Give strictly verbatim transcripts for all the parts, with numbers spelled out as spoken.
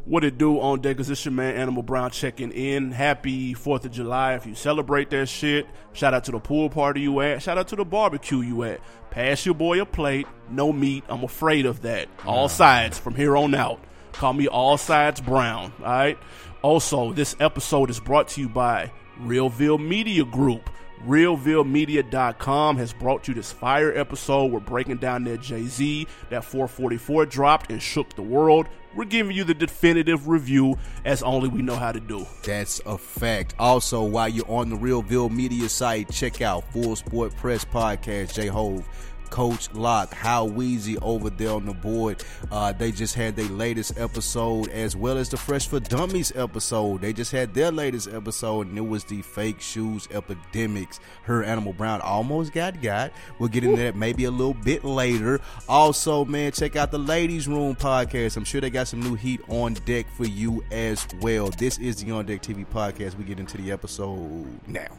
What it do on deck is this your man Animal Brown checking in. Happy fourth of July if you celebrate that shit. Shout out to the pool party you at. Shout out to the barbecue you at. Pass your boy a plate. No meat. I'm afraid of that. All sides from here on out. Call me All Sides Brown. All right. Also, this episode is brought to you by Realville Media Group. Realville Media dot com has brought you this fire episode. We're breaking down that Jay-Z, that four forty-four dropped and shook the world. We're giving you the definitive review as only we know how to do. That's a fact. Also, while you're on the Realville Media site, check out Full Sport Press Podcast, J-Hove, Coach Lock, How Weezy over there on the board. Uh, they just had their latest episode as well as the Fresh for Dummies episode. They just had their latest episode and it was the fake shoes epidemics. Her Animal Brown almost got got. We'll get into that maybe a little bit later. Also, man, check out the Ladies Room podcast. I'm sure they got some new heat on deck for you as well. This is the On Deck T V podcast. We get into the episode now.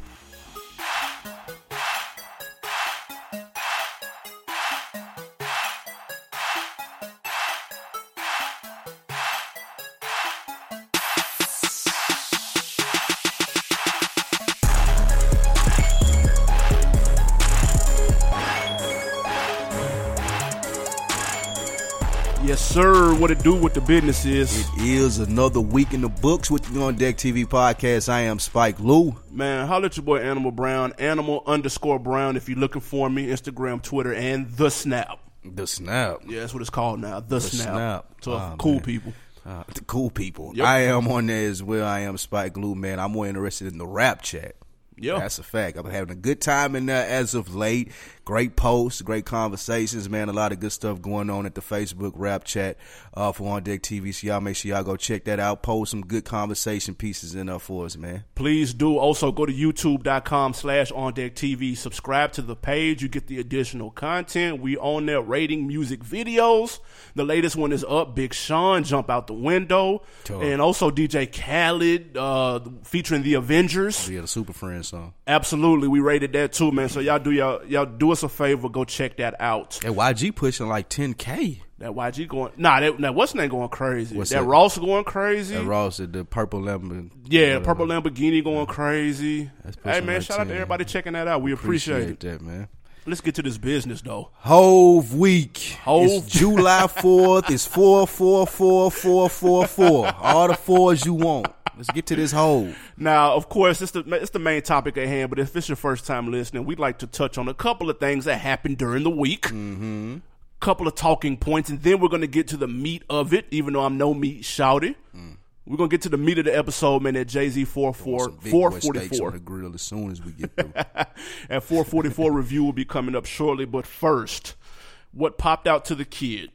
Yes, sir. What it do, what the business is. It is another week in the books with the On Deck T V podcast. I am Spike Lou. Man, holla at your boy Animal Brown. Animal underscore Brown if you're looking for me. Instagram, Twitter, and The Snap. The Snap. Yeah, that's what it's called now. The, The Snap. Snap. To Oh, cool man. people. Uh, the cool people. Yep. I am on there as well. I am Spike Lou, man. I'm more interested in the rap chat. Yeah. That's a fact. I'm having a good time in there as of late. Great posts, great conversations, man. A lot of good stuff going on at the Facebook rap chat uh, for On Deck T V. So y'all make sure y'all go check that out. Post some good conversation pieces in there for us, man. Please do. Also, go to youtube.com slash On Deck T V. Subscribe to the page. You get the additional content. We on there rating music videos. The latest one is up. Big Sean, Jump Out the Window. Tough. And also D J Khaled uh, featuring the Avengers. Yeah, the Super Friends song. Absolutely. We rated that too, man. So y'all do y'all, y'all do us a favor. Go check that out. Hey, Y G pushing like ten K. That Y G going, nah, that, that what's name going crazy? What's that that? Ross going crazy? That Ross at the Purple Lamborghini. Yeah, Purple Lamborghini going crazy. That's Hey, pushing man, like shout out to ten. everybody checking that out. We appreciate, Appreciate it. that, man. Let's get to this business, though. Hove week. Hove. It's July fourth. It's four, four, four, four, four, four. All the fours you want. Let's get to this Hove. Now, of course, it's the it's the main topic at hand, but if it's your first time listening, we'd like to touch on a couple of things that happened during the week. Mm-hmm. Couple of talking points, and then we're going to get to the meat of it, even though I'm no meat shouty. Mm. We're going to get to the meat of the episode, man, at Jay-Z four forty-four. On the grill as soon as we get through. At four forty-four review will be coming up shortly, but first, what popped out to the kid?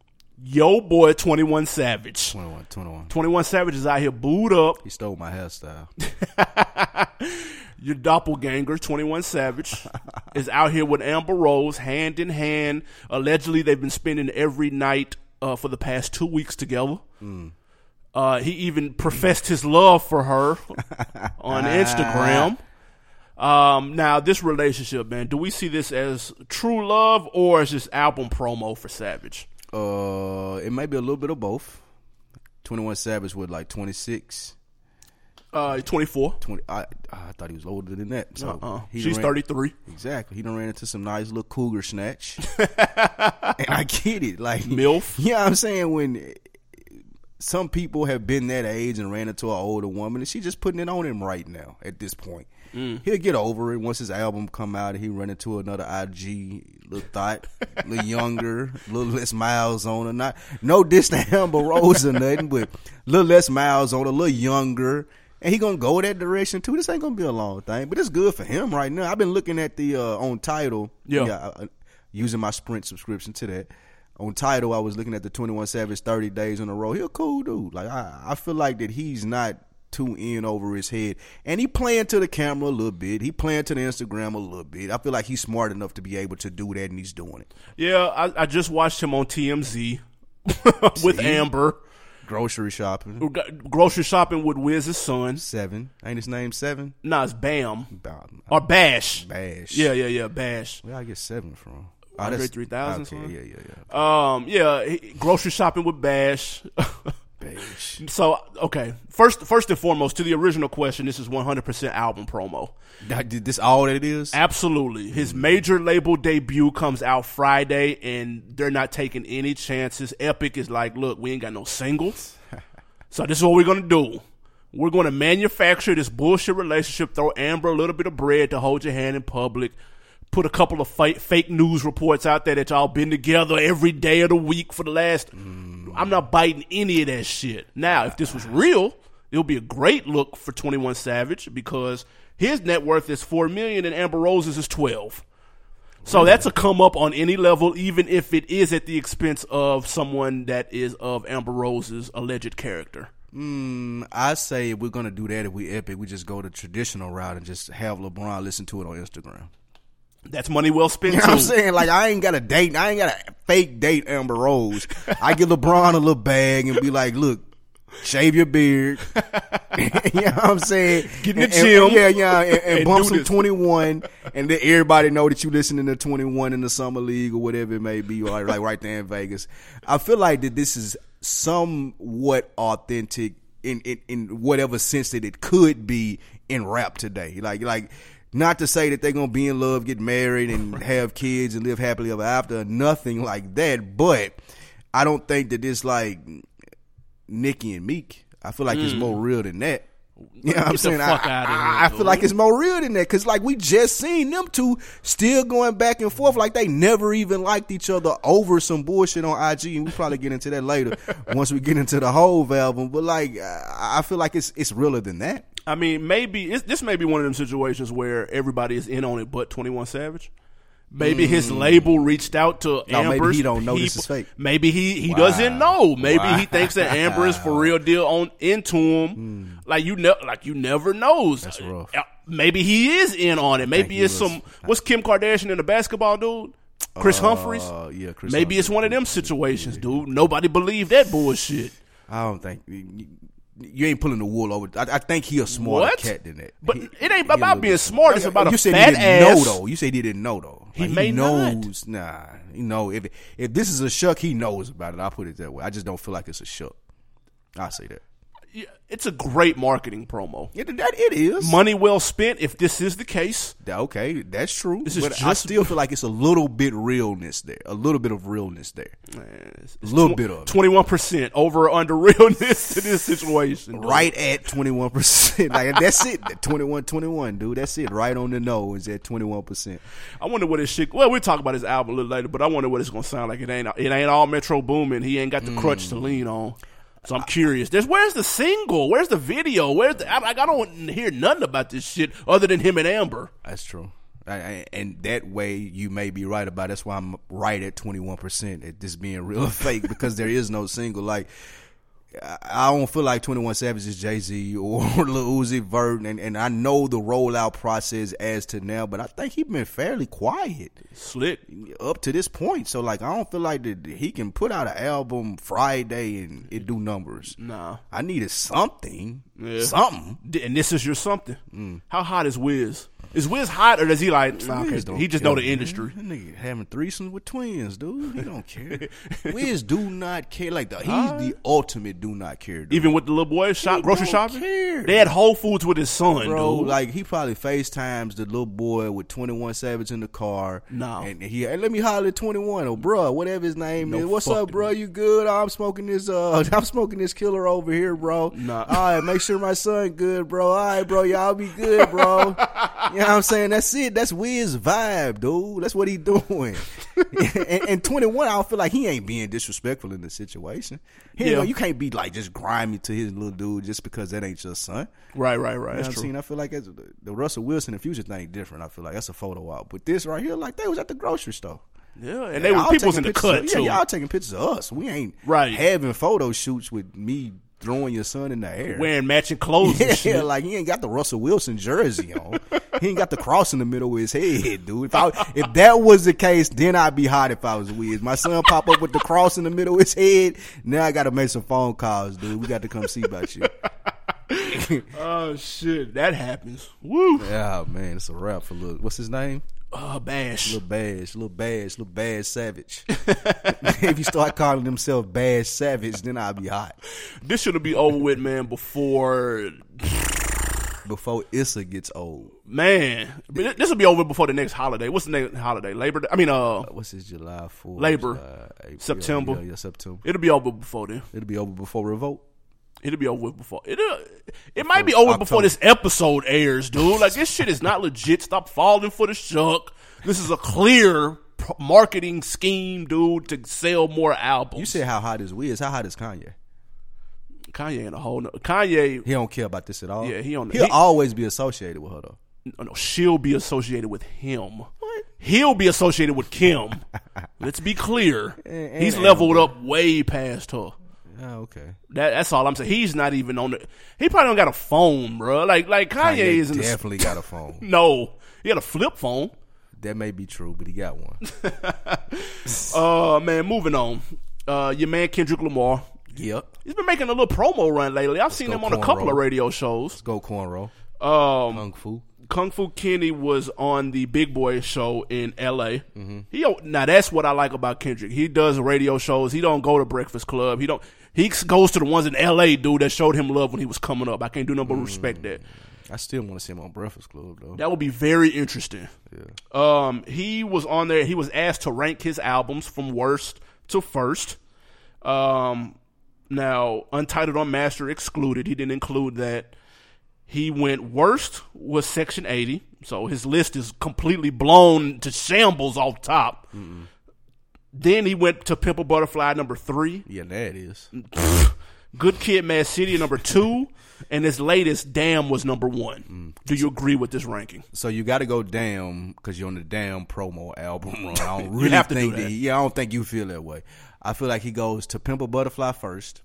Yo boy twenty-one Savage. twenty-one, twenty-one. twenty-one Savage is out here booed up. He stole my hairstyle. Your doppelganger, twenty-one Savage, is out here with Amber Rose, hand in hand. Allegedly, they've been spending every night uh, for the past two weeks together. Mm. Uh, he even professed his love for her on Instagram. Um, now, this relationship, man, do we see this as true love or as just album promo for Savage? Uh, it might be a little bit of both. twenty-one Savage with like twenty-six. Uh, twenty-four. twenty, I, I thought he was older than that. So uh-uh. he She's ran, thirty-three. Exactly. He done ran into some nice little cougar snatch. And I get it. Like, MILF. Yeah, I'm saying when some people have been that age and ran into an older woman, and she just putting it on him right now at this point. Mm. He'll get over it once his album come out and he run into another I G little thought, a little younger, a little less miles on her. Not no diss to Amber Rose or nothing, but a little less miles on her, a little younger. And he gonna go that direction too. This ain't gonna be a long thing, but it's good for him right now. I've been looking at the uh, on Tidal, yeah, yeah uh, using my Sprint subscription to that. On Tidal, I was looking at the twenty-one Savage thirty days in a row. He a cool dude. Like I, I feel like that he's not too in over his head, and he playing to the camera a little bit. He playing to the Instagram a little bit. I feel like he's smart enough to be able to do that, and he's doing it. Yeah, I, I just watched him on T M Z with See? Amber. Grocery shopping. Grocery shopping with Wiz's son. Seven. Ain't his name Seven? Nah, it's Bam. Bam. Or Bash. Bash. Yeah, yeah, yeah, Bash. Where I get Seven from? Andre three thousand. Okay, yeah, yeah, yeah. Um, yeah, he, grocery shopping with Bash. Bash. So, okay. First first and foremost, to the original question, this is one hundred percent album promo. This all that it is? Absolutely. His major label debut comes out Friday, and they're not taking any chances. Epic is like, look, we ain't got no singles. So this is what we're going to do. We're going to manufacture this bullshit relationship, throw Amber a little bit of bread to hold your hand in public, put a couple of fake, fake news reports out there that y'all been together every day of the week for the last... Mm. I'm not biting any of that shit. Now, if this was real, it would be a great look for twenty-one Savage because his net worth is four million dollars and Amber Rose's is twelve. So that's a come up on any level, even if it is at the expense of someone that is of Amber Rose's alleged character. Mm, I say if we're going to do that, if we Epic, we just go the traditional route and just have LeBron listen to it on Instagram. That's money well spent, you know too. what I'm saying? Like, I ain't got to date. I ain't got to fake date Amber Rose. I give LeBron a little bag and be like, look, shave your beard. You know what I'm saying? Get in the and, gym. And, yeah, yeah. And, and, and bump do some this. twenty-one. And then everybody know that you listening to twenty-one in the Summer League or whatever it may be, like, like right there in Vegas. I feel like that this is somewhat authentic in, in, in whatever sense that it could be in rap today. Like, like, not to say that they're going to be in love, get married, and have kids and live happily ever after. Nothing like that. But I don't think that it's like Nicki and Meek. I feel like mm. it's more real than that. You know what I'm saying? I, I, I feel like it's more real than that because, like, we just seen them two still going back and forth like they never even liked each other over some bullshit on I G, and we probably get into that later once we get into the whole album. But, like, I feel like it's it's realer than that. I mean, maybe it's, this may be one of them situations where everybody is in on it but twenty-one Savage. Maybe mm. his label reached out to no, Amber. Maybe he don't know this is fake. Maybe he, he wow. doesn't know. Maybe wow. he thinks that Amber is for real deal on into him. Mm. Like you ne- like you never knows. That's rough. Maybe he is in on it. Maybe it's was. some what's Kim Kardashian and the basketball dude? Chris uh, Humphries? Yeah, Chris Maybe Humphries. It's one of them situations, yeah. dude. Nobody believed that bullshit. I don't think you ain't pulling the wool over. I, I think he a smarter what? cat than that. But he, it ain't about being smart. It's about you a said fat he didn't ass. know though. You said he didn't know though. Like, he may he knows. not. Nah, you know if if this is a shuck, he knows about it. I'll put it that way. I just don't feel like it's a shuck. I'll say that. Yeah, it's a great marketing promo. It, that it is money well spent. If this is the case, okay, that's true. This is but just, I still feel like it's a little bit realness there, a little bit of realness there, man, it's, a little tw- bit of twenty-one percent over or under realness to this situation. Dude. Right at twenty-one percent. Like that's it. twenty-one, twenty-one, dude. That's it. Right on the nose at twenty-one percent. I wonder what this shit. Well, we'll talk about his album a little later, but I wonder what it's gonna sound like. It ain't. It ain't all Metro Boomin. He ain't got the mm. crutch to lean on. So I'm curious. There's where's the single? Where's the video? Where's the? I, I don't hear nothing about this shit other than him and Amber. That's true. I, I, and that way you may be right about it. That's why I'm right at twenty-one percent at this being real or fake because there is no single. Like I, I don't feel like twenty-one Savage is Jay-Z or Lil Uzi Vert, and, and I know the rollout process as to now, but I think he's been fairly quiet, slick up to this point. So like I don't feel like that he can put out an album Friday and it do numbers. Nah, I needed something, yeah. something, and this is your something. Mm. How hot is Wiz? Is Wiz hot or does he like? Nah, okay, he just know the industry. That nigga having threesomes with twins, dude. He don't care. Wiz do not care. Like the, he's uh, the ultimate do not care. Dude. Even with the little boy shop, he grocery don't shopping. Care. They had Whole Foods with his son, bro. dude. Like he probably FaceTimes the little boy with twenty-one Savage in the car. No, and he hey, let me holler at twenty-one or bro, whatever his name no is. What's up, bro? You good? Oh, I'm smoking this. Uh, I'm smoking this killer over here, bro. Nah. All right, make sure my son good, bro. All right, bro. Y'all be good, bro. You know what I'm saying? That's it. That's Wiz vibe, dude. That's what he doing. and, and twenty-one, I don't feel like he ain't being disrespectful in the situation. He, yeah. You know, you can't be like just grimy to his little dude just because that ain't your son. Right, right, right. You know that's what I'm true. saying? I feel like that's, the Russell Wilson and Future thing different. I feel like that's a photo op. But this right here, like they was at the grocery store. Yeah, and they were people was in the cut of, too. Yeah, y'all taking pictures of us. We ain't right. having photo shoots with me throwing your son in the air, wearing matching clothes. Yeah, and shit. Like he ain't got the Russell Wilson jersey on. He ain't got the cross in the middle of his head, dude. If I, if that was the case, then I'd be hot if I was Wiz. My son pop up with the cross in the middle of his head. Now I got to make some phone calls, dude. We got to come see about you. Oh shit, that happens. Woo. Yeah, man, it's a wrap for little. What's his name? Uh, Bash. Little Bash, little Bash, little Bash Savage. If you start calling himself Bash Savage, then I'll be hot. This should be over with, man, before... Before Issa gets old. Man, this will be over before the next holiday. What's the next holiday? Labor Day? I mean, uh... What's this, July fourth? Labor. July, April, September. Yeah, yeah, September. It'll be over before then. It'll be over before Revolt. It'll be over with before. It'll, it might be over October. Before this episode airs, dude. Like, this shit is not legit. Stop falling for the shuck. This is a clear marketing scheme, dude, to sell more albums. You said how hot is Wiz. How hot is Kanye? Kanye in a whole nother. Kanye. He don't care about this at all? Yeah, he don't. He'll he, always be associated with her, though. No, no, she'll be associated with him. What? He'll be associated with Kim. Let's be clear. And, and, He's leveled and, up way past her. Oh, okay. That, that's all I'm saying. He's not even on the. He probably don't got a phone, bro. Like like Kanye, Kanye is in definitely the, got a phone. No, he got a flip phone. That may be true, but he got one. uh man, moving on. Uh, your man Kendrick Lamar. Yep. He's been making a little promo run lately. I've Let's seen him on a couple roll. of radio shows. Let's go cornrow. Um, Kung Fu. Kung Fu Kenny was on the Big Boy show in L A. Mm-hmm. He now that's what I like about Kendrick. He does radio shows. He don't go to Breakfast Club. He don't. He goes to the ones in L A, dude, that showed him love when he was coming up. I can't do nothing but mm. respect that. I still want to see him on Breakfast Club, though. That would be very interesting. Yeah. Um, he was on there. He was asked to rank his albums from worst to first. Um, now, Untitled Unmastered excluded. He didn't include that. He went worst was Section eighty. So his list is completely blown to shambles off top. Mm-mm. Then he went to Pimp a Butterfly number three. Yeah, that is. Good Kid, Mad City number two. And his latest, Damn, was number one. Mm. Do you agree with this ranking? So you got to go Damn because you're on the Damn promo album run. I don't really have to think do that. that. He, yeah, I don't think you feel that way. I feel like he goes to Pimp a Butterfly first,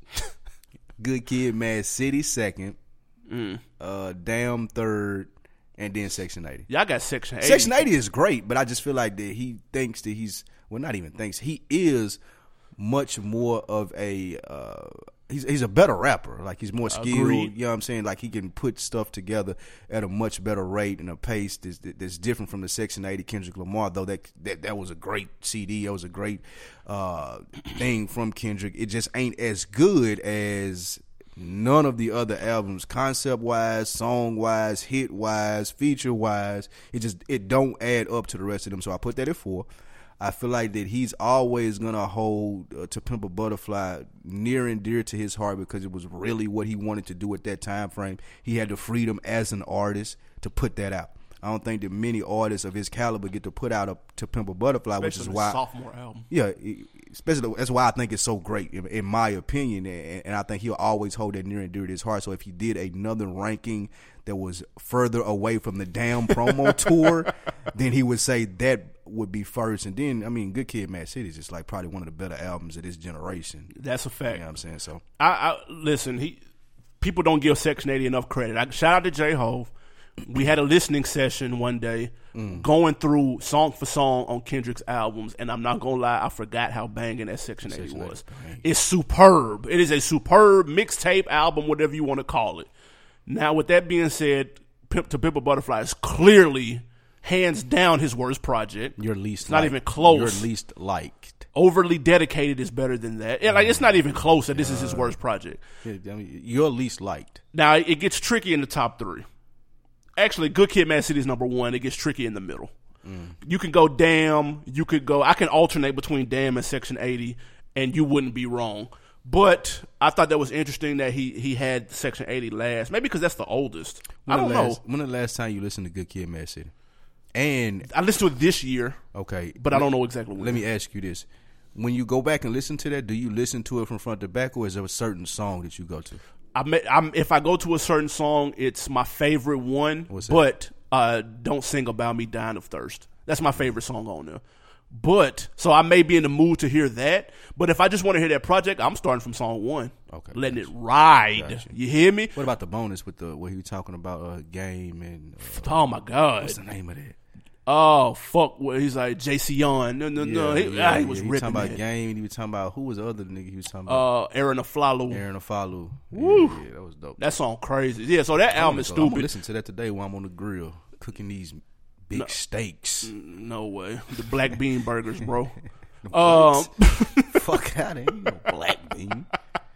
Good Kid, Mad City second, mm. uh, Damn third, and then Section eighty. Y'all got Section eighty. Section eighty is great, but I just feel like that he thinks that he's well, not even thinks he is much more of a. Uh, He's he's a better rapper. Like, he's more skilled. Agreed. You know what I'm saying? Like, he can put stuff together at a much better rate and a pace that's, that's different from the Section eighty Kendrick Lamar, though that that, that was a great C D. That was a great uh, thing from Kendrick. It just ain't as good as none of the other albums, concept-wise, song-wise, hit-wise, feature-wise. It just it don't add up to the rest of them. So I put that at four. I feel like that he's always going to hold uh, To Pimp a Butterfly near and dear to his heart because it was really what he wanted to do at that time frame. He had the freedom as an artist to put that out. I don't think that many artists of his caliber get to put out a To Pimp a Butterfly, especially which is why sophomore album. Yeah, especially that's why I think it's so great in, in my opinion, and, and I think he'll always hold that near and dear to his heart. So if he did another ranking that was further away from the Damn promo tour, then he would say that would be first. And then, I mean, Good Kid, Mad City is just like probably one of the better albums of this generation. That's a fact. You know what I'm saying? So I, I listen. He people don't give Section eighty enough credit. I, shout out to J-Hove. We had a listening session one day mm. going through song for song on Kendrick's albums, and I'm not going to lie, I forgot how banging that Section eighty was. It's superb. It is a superb mixtape album, whatever you want to call it. Now, with that being said, Pimp to Pimp a Butterfly is clearly, hands down, his worst project. Your least It's not liked. even close. Your least liked. Overly Dedicated is better than that. Yeah, like, it's not even close that this is his worst project. I mean, your least liked. Now, it gets tricky in the top three. Actually, Good Kid, Mad City is number one. It gets tricky in the middle. Mm. You can go Damn. You could go. I can alternate between Damn and Section eighty, and you wouldn't be wrong. But I thought that was interesting that he he had Section eighty last. Maybe because that's the oldest. When I don't last, know. When the last time you listened to Good Kid, Mad City? And I listened to it this year. Okay, but I don't know exactly when. Let me ask you this: when you go back and listen to that, do you listen to it from front to back, or is there a certain song that you go to? I may, I'm, if I go to a certain song, it's my favorite one. What's that? But uh, Don't Sing About Me Dying of Thirst. That's my favorite song on there. But so I may be in the mood to hear that. But if I just want to hear that project, I'm starting from song one. Okay, letting gotcha. it ride. Gotcha. You hear me? What about the bonus with the where he was talking about uh, game and? Uh, oh my God! What's the name of that? Oh fuck! Well, he's like J C Yon. No, no, yeah, no. He, yeah, ah, he yeah. was he ripping talking about that. game. He was talking about who was the other nigga he was talking about? Uh, Aaron Aflalu. Aaron Aflalu. Woo! Yeah, yeah, that was dope. That song crazy. Yeah, so that album is I'm stupid. gonna listen to that today while I'm on the grill cooking these big no, steaks. No way. The black bean burgers, bro. um, Fuck out of here, no black bean.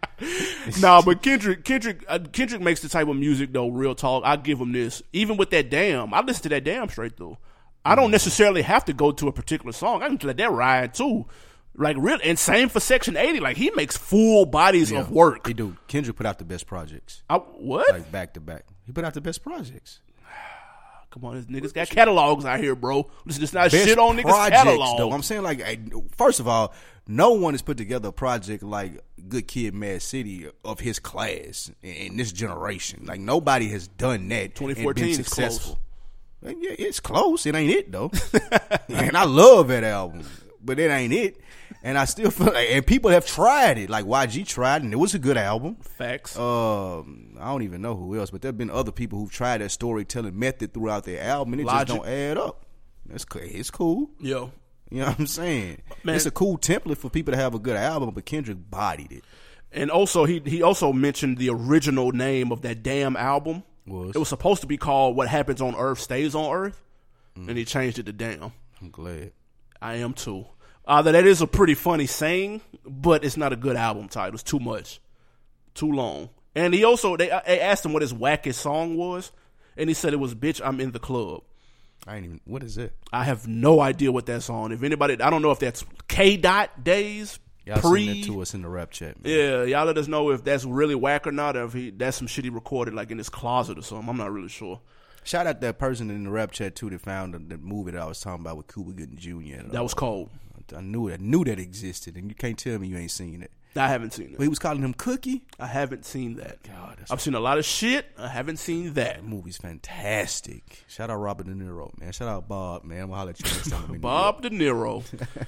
Nah, but Kendrick, Kendrick, uh, Kendrick makes the type of music though. Real talk, I give him this. Even with that damn, I listen to that damn straight through. I don't necessarily have to go to a particular song. I can let that ride too. Like real, and same for Section eighty. Like he makes full bodies yeah, of work. He do. Kendrick put out the best projects. I, what? Like back to back. He put out the best projects. Come on, this niggas got catalogs out here, bro. Listen, it's not best shit on niggas' catalogs. Though. I'm saying like, first of all, no one has put together a project like Good Kid, Mad City of his class in this generation. Like nobody has done that. twenty fourteen and been is successful. Close. Yeah, it's close. It ain't it though. And I love that album, but it ain't it. And I still feel like, and people have tried it. Like Y G tried, and it was a good album. Facts. Um, I don't even know who else, but there have been other people who've tried that storytelling method throughout their album, and it Logic. just don't add up. It's it's cool. Yo, you know what I'm saying? Man. It's a cool template for people to have a good album, but Kendrick bodied it. And also, he he also mentioned the original name of that damn album. Was it was supposed to be called "What Happens on Earth Stays on Earth," mm. and he changed it to "Damn." I'm glad. I am too. Uh, that is a pretty funny saying, but it's not a good album title. It's too much, too long. And he also they, they asked him what his wackest song was, and he said it was "Bitch, I'm in the Club." I ain't even. What is it? I have no idea what that song. If anybody, I don't know if that's K Dot days. Y'all pre, send that to us in the rap chat. Man. Yeah, y'all let us know if that's really whack or not, or if he, that's some shit he recorded like in his closet or something. I'm not really sure. Shout out that person in the rap chat too that found the, the movie that I was talking about with Cuba Gooding Junior That was cold. I knew it. I knew that existed, and you can't tell me you ain't seen it. I haven't seen it. But he was calling him Cookie. I haven't seen that. God, I've seen a lot of shit. I haven't seen that. That movie's fantastic. Shout out Robert De Niro, man. Shout out Bob, man. I'm gonna holler at you next time. Bob De Niro.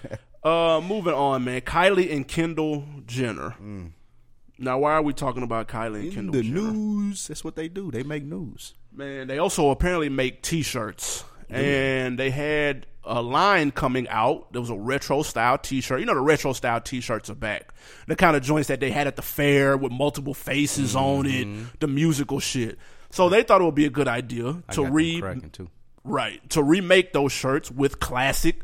uh, moving on, man. Kylie and Kendall Jenner. Mm. Now, why are we talking about Kylie and In Kendall the Jenner? The news. That's what they do. They make news. Man, they also apparently make T-shirts. Mm. And they had a line coming out. There was a retro style T-shirt. You know the retro style T-shirts are back. The kind of joints that they had at the fair with multiple faces mm-hmm. on it. The musical shit. So they thought it would be a good idea I to got re them too. right to remake those shirts with classic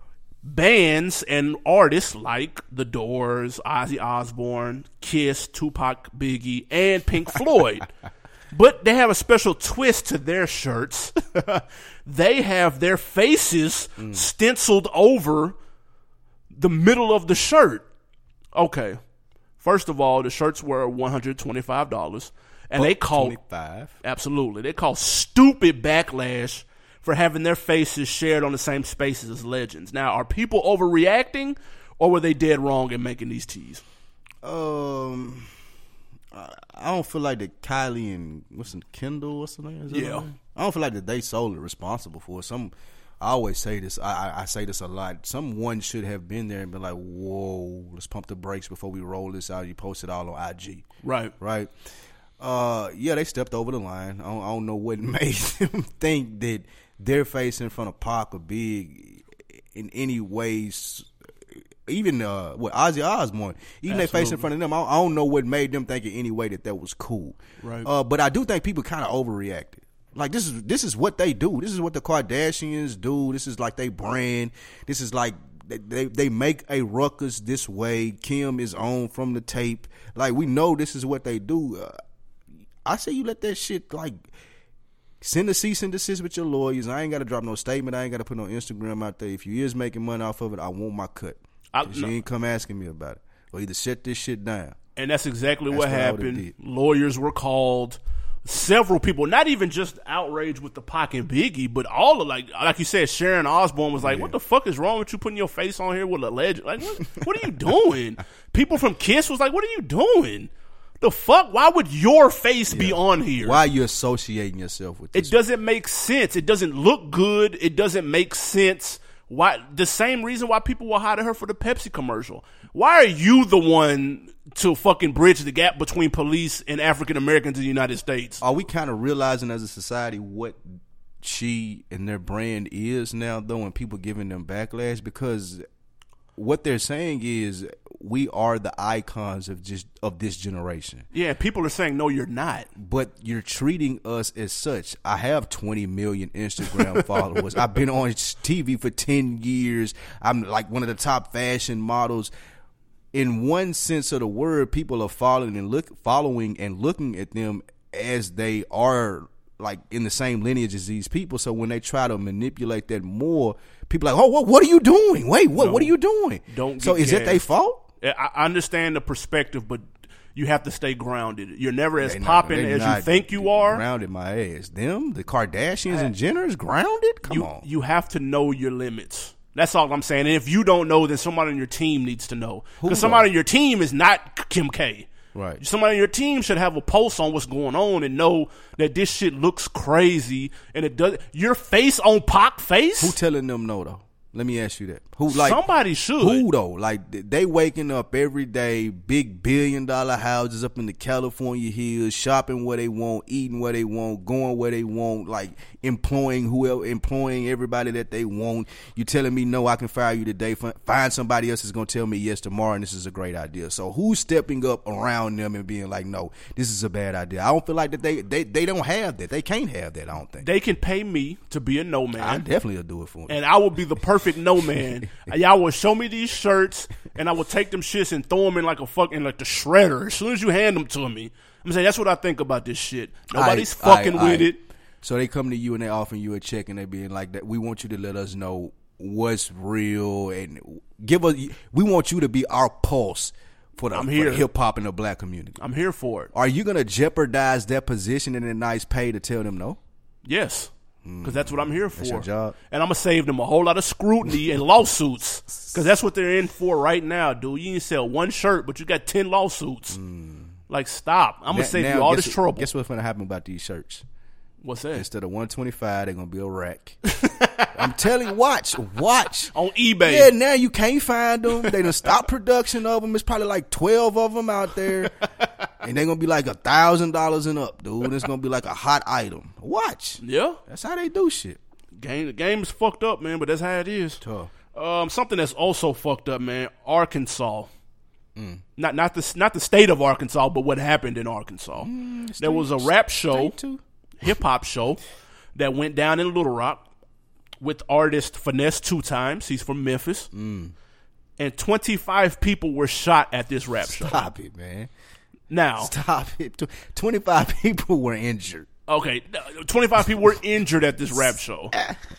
bands and artists like The Doors, Ozzy Osbourne, Kiss, Tupac, Biggie, and Pink Floyd. But they have a special twist to their shirts. They have their faces mm. stenciled over the middle of the shirt. Okay. First of all, the shirts were one hundred twenty-five dollars. And they called twenty-five absolutely. They called stupid backlash for having their faces shared on the same spaces as legends. Now, are people overreacting, or were they dead wrong in making these tees? Um, I don't feel like that Kylie and what's the Kendall or something. Yeah, I don't feel like that they solely responsible for it. Some. I always say this. I, I say this a lot. Someone should have been there and been like, "Whoa, let's pump the brakes before we roll this out." You post it all on I G, right? Right. Uh, yeah, they stepped over the line. I don't, I don't know what made them think that their face in front of Pac or Big in any ways. Even uh, what Ozzy Osbourne, even their face in front of them, I, I don't know what made them think in any way that that was cool. Right. Uh, but I do think people kind of overreacted. Like this is this is what they do. This is what the Kardashians do. This is like they brand. This is like they they, they make a ruckus this way. Kim is on from the tape. Like we know this is what they do. Uh, I say you let that shit like send a cease and desist with your lawyers. I ain't got to drop no statement. I ain't got to put no Instagram out there. If you is making money off of it, I want my cut. I, no. You ain't come asking me about it. Or either shut this shit down. And that's exactly that's what, what happened. Lawyers were called. Several people, not even just outraged with the Pac and Biggie, but all of like, like you said, Sharon Osbourne was like, yeah. "What the fuck is wrong with you putting your face on here with a legend? Like, what, what are you doing?" People from Kiss was like, "What are you doing? The fuck? Why would your face yeah. be on here? Why are you associating yourself with this?" It doesn't make sense. It doesn't look good. It doesn't make sense. Why? The same reason why people will hire her for the Pepsi commercial. Why are you the one to fucking bridge the gap between police and African Americans in the United States? Are we kind of realizing as a society what she and their brand is now, though, and people giving them backlash? Because what they're saying is we are the icons of just of this generation. Yeah, people are saying no, you're not. But you're treating us as such. I have twenty million Instagram followers. I've been on T V for ten years. I'm like one of the top fashion models. In one sense of the word, people are following and look following and looking at them as they are, like in the same lineage as these people. So when they try to manipulate that more, people are like, oh, what, what are you doing? Wait, what, no, what are you doing? Don't. So is gas. it their fault? I understand the perspective, but you have to stay grounded. You're never as popping as you think you are. Grounded my ass. Them, the Kardashians and Jenners, grounded? Come you, on. You have to know your limits. That's all I'm saying. And if you don't know, then somebody on your team needs to know. Because somebody on your team is not Kim K. Right. Somebody on your team should have a pulse on what's going on and know that this shit looks crazy and it does. Your face on Pac face? Who telling them no, though? Let me ask you that. Who like somebody should? Who though? Like they waking up every day, big billion dollar houses up in the California hills, shopping where they want, eating where they want, going where they want, like employing whoever, employing everybody that they want. You telling me no, I can fire you today. Find somebody else is gonna tell me yes tomorrow, and this is a great idea. So who's stepping up around them and being like, no, this is a bad idea? I don't feel like that they they they don't have that. They can't have that. I don't think they can pay me to be a no man. I definitely will do it for them, and I will be the perfect no man. Y'all will show me these shirts, and I will take them shits and throw them in like a fucking like the shredder. As soon as you hand them to me, I'm saying that's what I think about this shit. Nobody's I, fucking I, with I, it. So they come to you and they offering you a check, and they being like that. We want you to let us know what's real and give us. We want you to be our pulse for the, the hip hop and the black community. I'm here for it. Are you gonna jeopardize that position and a nice pay to tell them no? Yes. Because that's what I'm here for. That's your job. And I'm going to save them a whole lot of scrutiny and lawsuits. Because that's what they're in for right now, dude. You can sell one shirt, but you got ten lawsuits. Mm. Like, stop. I'm going to save now, you all this trouble. Guess what's going to happen about these shirts? What's that? Instead of one twenty-five, they're going to be a rack. I'm telling you, watch, watch. On eBay. Yeah, now you can't find them. They done stopped production of them. It's probably like twelve of them out there. And they're going to be like a thousand dollars and up, dude. It's going to be like a hot item. Watch. Yeah. That's how they do shit. Game, the game is fucked up, man, but that's how it is. Tough. Um, something that's also fucked up, man, Arkansas. Mm. Not not the, not the state of Arkansas, but what happened in Arkansas. Mm, there was a rap show, hip-hop show, that went down in Little Rock with artist Finesse Two Times. He's from Memphis. Mm. And twenty-five people were shot at this rap show. Stop it, man. Now, stop it. twenty-five people were injured. Okay, twenty-five people were injured at this rap show.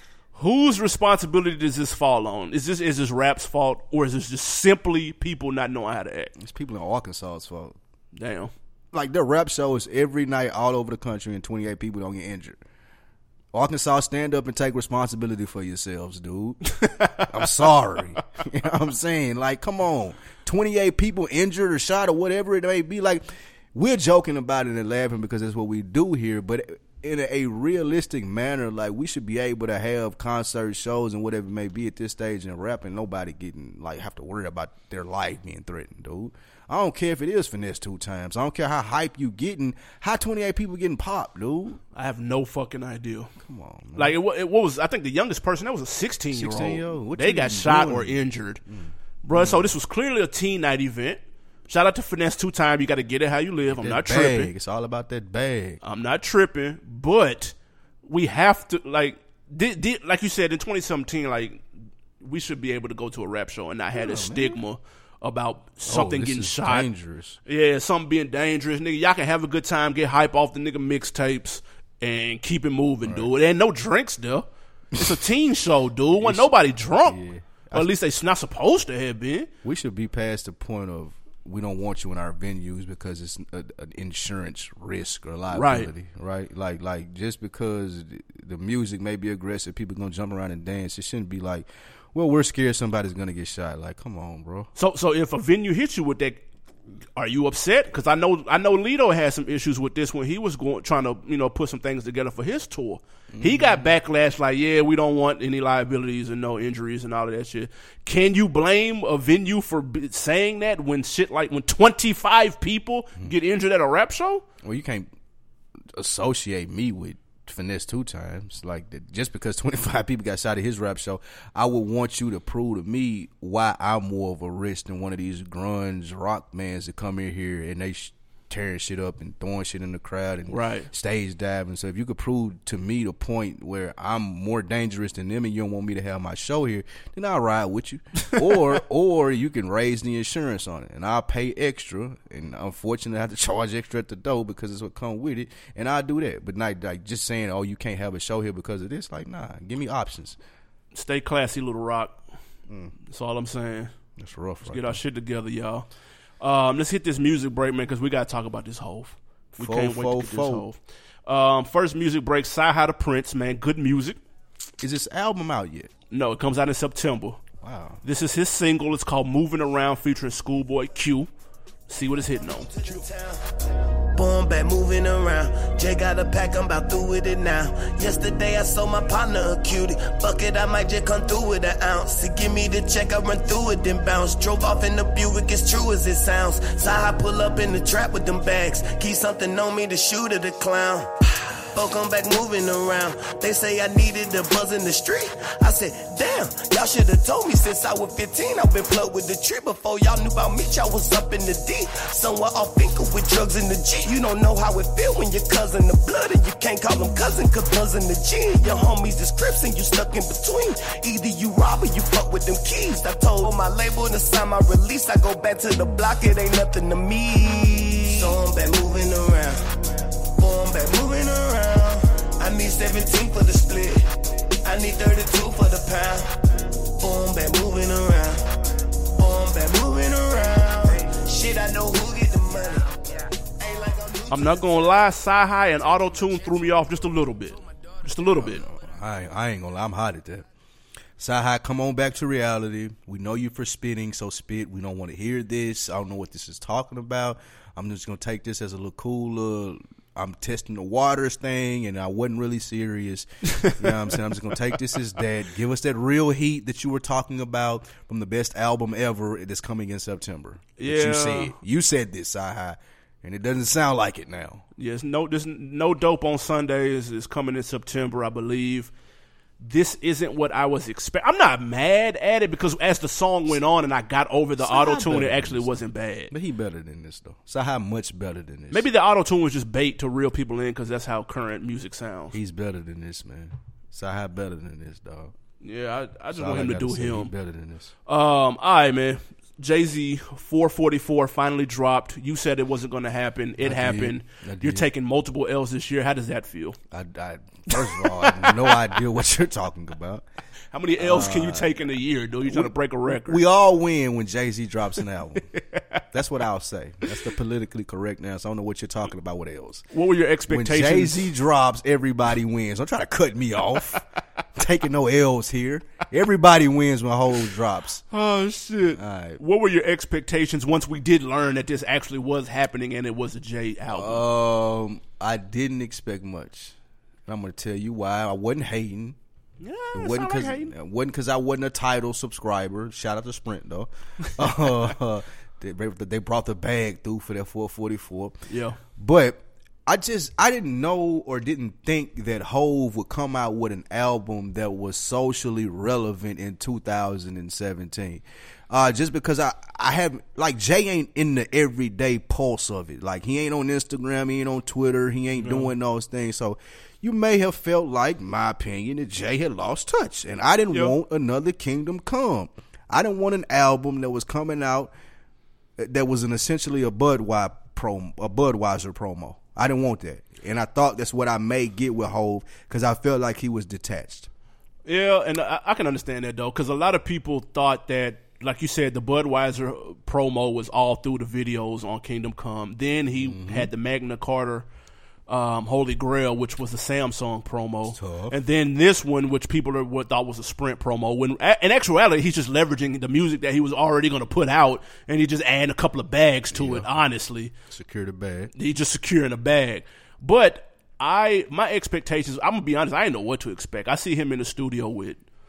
Whose responsibility does this fall on? Is this is this rap's fault, or is this just simply people not knowing how to act? It's people in Arkansas's fault. Damn. Like their rap shows every night all over the country, and twenty-eight people don't get injured. Arkansas, stand up and take responsibility for yourselves, dude. I'm sorry. You know what I'm saying? Like, come on. twenty-eight people injured or shot or whatever it may be. Like, we're joking about it and laughing because that's what we do here. But in a, a realistic manner, like, we should be able to have concert shows and whatever it may be at this stage in rap and nobody getting, like, have to worry about their life being threatened, dude. I don't care if it is Finesse Two Times. I don't care how hype you getting. How twenty-eight people getting popped, dude? I have no fucking idea. Come on, man. Like, it, it was, I think the youngest person, that was a sixteen-year-old. sixteen-year-old. They got shot doing? or injured. Mm. Bruh, mm. So this was clearly a teen night event. Shout out to Finesse Two Times. You got to get it how you live. I'm that not bag. tripping. It's all about that bag. I'm not tripping, but we have to, like, did, did, like you said, in twenty seventeen, like, we should be able to go to a rap show and not have yeah, a stigma man. about something oh, getting is shot. Dangerous. Yeah, something being dangerous. Nigga, y'all can have a good time, get hype off the nigga mixtapes, and keep it moving, right. dude. There ain't no drinks there. It's a teen show, dude. Wasn't nobody drunk. Yeah. Or at least they not supposed to have been. We should be past the point of we don't want you in our venues because it's a, an insurance risk or liability, right? right? Like, like just because the music may be aggressive, people gonna jump around and dance. It shouldn't be like, well, we're scared somebody's gonna get shot. Like, come on, bro. So, so if a venue hits you with that, are you upset? Because I know, I know, Lito had some issues with this when he was going trying to, you know, put some things together for his tour. Mm-hmm. He got backlash like, yeah, we don't want any liabilities and no injuries and all of that shit. Can you blame a venue for b- saying that when shit like when twenty-five people mm-hmm. get injured at a rap show? Well, you can't associate me with finesse two times. Like, that just because twenty-five people got shot at his rap show, I would want you to prove to me why I'm more of a risk than one of these grunge rock mans that come in here and they sh- tearing shit up and throwing shit in the crowd and right. stage diving. So if you could prove to me the point where I'm more dangerous than them and you don't want me to have my show here, then I'll ride with you. or or you can raise the insurance on it and I'll pay extra, and unfortunately I have to charge extra at the door because it's what come with it, and I'll do that. But not like just saying, oh, you can't have a show here because of this. Like, nah, give me options. Stay classy, Little Rock. Mm. That's all I'm saying. That's rough. Let's right get now. our shit together, y'all. Um, let's hit this music break, man, because we got to talk about this Hove. We fo, can't wait fo, to get fo. this Hove. Um, first music break, Sci-Hi the Prince, man. Good music. Is this album out yet? No, it comes out in September. Wow. This is his single. It's called Moving Around, featuring Schoolboy Q. See what it's hitting on. Born back moving around. Jay got a pack, I'm about through with it now. Yesterday I sold my partner a cutie. Fuck it, I might just come through with an ounce. To give me the check, I run through it, then bounce. Drove off in the Buick, as true as it sounds. So I pull up in the trap with them bags. Keep something on me to shoot at the clown. Folk, I'm back moving around. They say I needed a buzz in the street. I said, damn, y'all should have told me since I was fifteen. I've been plugged with the tree before y'all knew about me. Y'all was up in the D, somewhere off Finkel with drugs in the G. You don't know how it feel when your cousin the blood and you can't call them cousin, cause buzz in the G. Your homies is Crips and you stuck in between. Either you rob or you fuck with them keys. I told my label to sign my release. I go back to the block, it ain't nothing to me. So I'm back moving around. Boy, I'm back moving around. I need seventeen for the split. I need thirty-two for the pound. Boom, back moving around. Boom, back moving around. Shit, I know who get the money. Ain't like I'm, I'm not gonna lie, Sci-Hi and Auto-Tune threw me off just a little bit. Just a little bit. I, I ain't gonna lie, I'm hot at that. Sci-Hi, come on back to reality. We know you for spitting, so spit. We don't want to hear this. I don't know what this is talking about. I'm just gonna take this as a little cool, uh, I'm testing the waters thing, and I wasn't really serious. You know what I'm saying? I'm just going to take this as that. Give us that real heat that you were talking about from the best album ever that's coming in September. Yeah. That you said. You said this, Sci-Hi, and it doesn't sound like it now. Yes, no, this No Dope on Sunday is, is coming in September, I believe. This isn't what I was expecting. I'm not mad at it because as the song went on and I got over the auto-tune, it actually wasn't bad. But he better than this, though. Sci-Hi much better than this. Maybe the auto-tune was just bait to reel people in because that's how current music sounds. He's better than this, man. Sci-Hi better than this, dog. Yeah, I, I just That's all want him I to gotta do say. him. He better than this. Um, all right, man. Jay-Z four forty-four finally dropped. You said it wasn't going to happen. It I happened. did. I did. You're taking multiple L's this year. How does that feel? I, I, first of all, I have no idea what you're talking about. How many L's can you take in a year, dude? You're trying to break a record. We all win when Jay-Z drops an album. That's what I'll say. That's the politically correct now, so I don't know what you're talking about with L's. What were your When expectations? Jay-Z drops, everybody wins. Don't try to cut me off. Taking no L's here. Everybody wins when Hov drops. Oh, shit. All right. What were your expectations once we did learn that this actually was happening and it was a Jay album? Um, I didn't expect much. And I'm going to tell you why. I wasn't hating. Yeah, It it wasn't sound like because hating. it wasn't because I wasn't a title subscriber. Shout out to Sprint though. uh, they, they brought the bag through for that four forty-four. Yeah. But I just I didn't know or didn't think that Hov would come out with an album that was socially relevant in two thousand seventeen. Uh, just because I, I have like Jay ain't in the everyday pulse of it. Like he ain't on Instagram, he ain't on Twitter, he ain't No. doing those things. So you may have felt like, my opinion, that Jay had lost touch. And I didn't Yep. want another Kingdom Come. I didn't want an album that was coming out that was an essentially a Budweiser promo, a Budweiser promo. I didn't want that. And I thought that's what I may get with Hov because I felt like he was detached. Yeah, and I, I can understand that, though, because a lot of people thought that, like you said, the Budweiser promo was all through the videos on Kingdom Come. Then he Mm-hmm. had the Magna Carta um, Holy Grail, which was the Samsung promo. Tough. And then this one, which people are, what thought was a Sprint promo. When a- in actuality, he's just leveraging the music that he was already going to put out, and he just adding a couple of bags to it, honestly. Secure the bag. He just securing a bag. But I, my expectations, I'm going to be honest, I didn't know what to expect. I see him in the studio with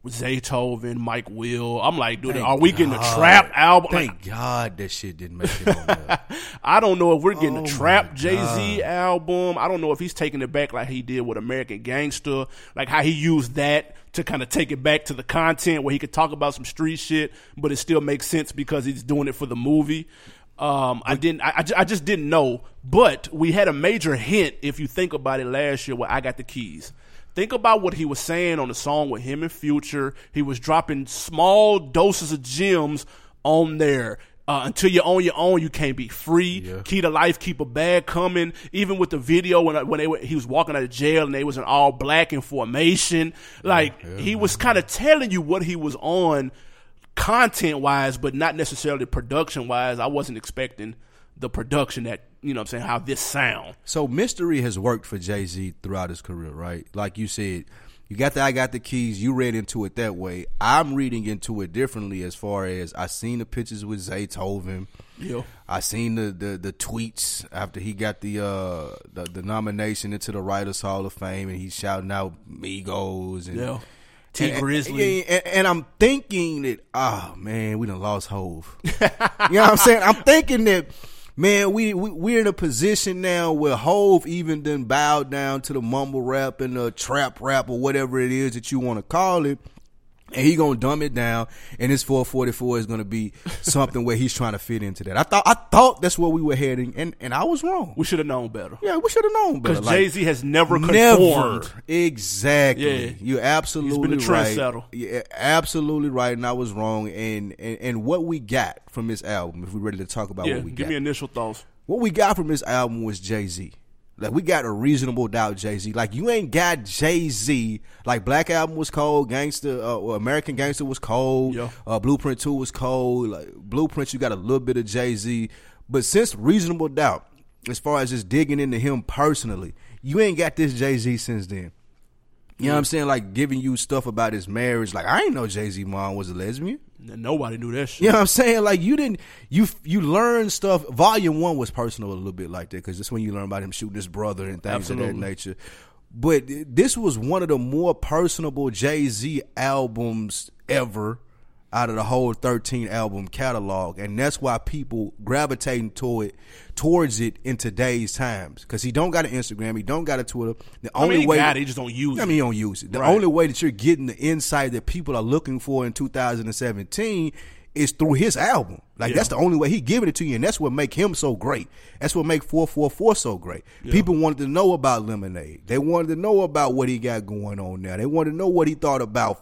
Zaytoven, Mike Will. I'm like, dude, Thank are we getting God. a trap album? Thank Like, God that shit didn't make it on there. I don't know if we're getting Oh a trap my Jay-Z God. album. I don't know if he's taking it back like he did with American Gangster, like how he used that to kind of take it back to the content where he could talk about some street shit, but it still makes sense because he's doing it for the movie. Um, I didn't. I, I ju- I just didn't know. But we had a major hint, if you think about it, last year where I Got the Keys. Think about what he was saying on the song with him and Future. He was dropping small doses of gems on there. Uh, until you're on your own, you can't be free. Yeah. Key to life, keep a bag coming. Even with the video when when they were, he was walking out of jail and they was in all black in formation. Like Yeah, yeah, he was kind of telling you what he was on, content wise, but not necessarily production wise. I wasn't expecting the production that, you know what I'm saying, how this sound. So Mystery has worked for Jay-Z throughout his career, right? Like you said, you got the I Got the Keys, you read into it that way. I'm reading into it differently as far as I seen the pictures with Zaytoven. Yeah. I seen the, the, the tweets after he got the, uh, the the nomination into the Writers Hall of Fame, and he's shouting out Migos and Yeah. T and- Grizzly. And, and, and I'm thinking that, oh man, we done lost Hove. You know what I'm saying? I'm thinking that, man, we, we we're in a position now where Hove even done bowed down to the mumble rap and the trap rap or whatever it is that you want to call it. And he gonna dumb it down, and his four forty-four is gonna be something where he's trying to fit into that. I thought I thought that's where we were heading, and, and I was wrong. We should have known better. Yeah, we should have known better. Because Like, Jay-Z has never Never. conformed. Exactly. Yeah. You're absolutely He's been a right. trendsetter. Yeah, absolutely right, and I was wrong. And, and and what we got from this album, if we're ready to talk about Yeah, what we give got. me initial thoughts. What we got from this album was Jay-Z. Like, we got a reasonable doubt Jay-Z. Like, you ain't got Jay-Z. Like, Black Album was cold. Gangster, uh, or American Gangster was cold. Yeah. Uh, Blueprint two was cold. Like, Blueprint, you got a little bit of Jay-Z. But since Reasonable Doubt, as far as just digging into him personally, you ain't got this Jay-Z since then. You know what I'm saying? Like, giving you stuff about his marriage. Like, I ain't know Jay-Z mom was a lesbian. Nobody knew that shit. You know what I'm saying? Like, you didn't, you you learn stuff. Volume one was personal a little bit like that, because that's when you learn about him shooting his brother and things Absolutely. of that nature. But this was one of the more personable Jay-Z albums ever out of the whole thirteen album catalog, and that's why people gravitating toward it, towards it in today's times, because he don't got an Instagram, he don't got a Twitter. The I only mean, he way got it, he just don't use I it. mean, you don't use it. The Right. only way that you're getting the insight that people are looking for in two thousand seventeen is through his album. Like, Yeah. that's the only way he giving it to you, and that's what make him so great. That's what make four four four so great. People wanted to know about Lemonade. They wanted to know about what he got going on now. They wanted to know what he thought about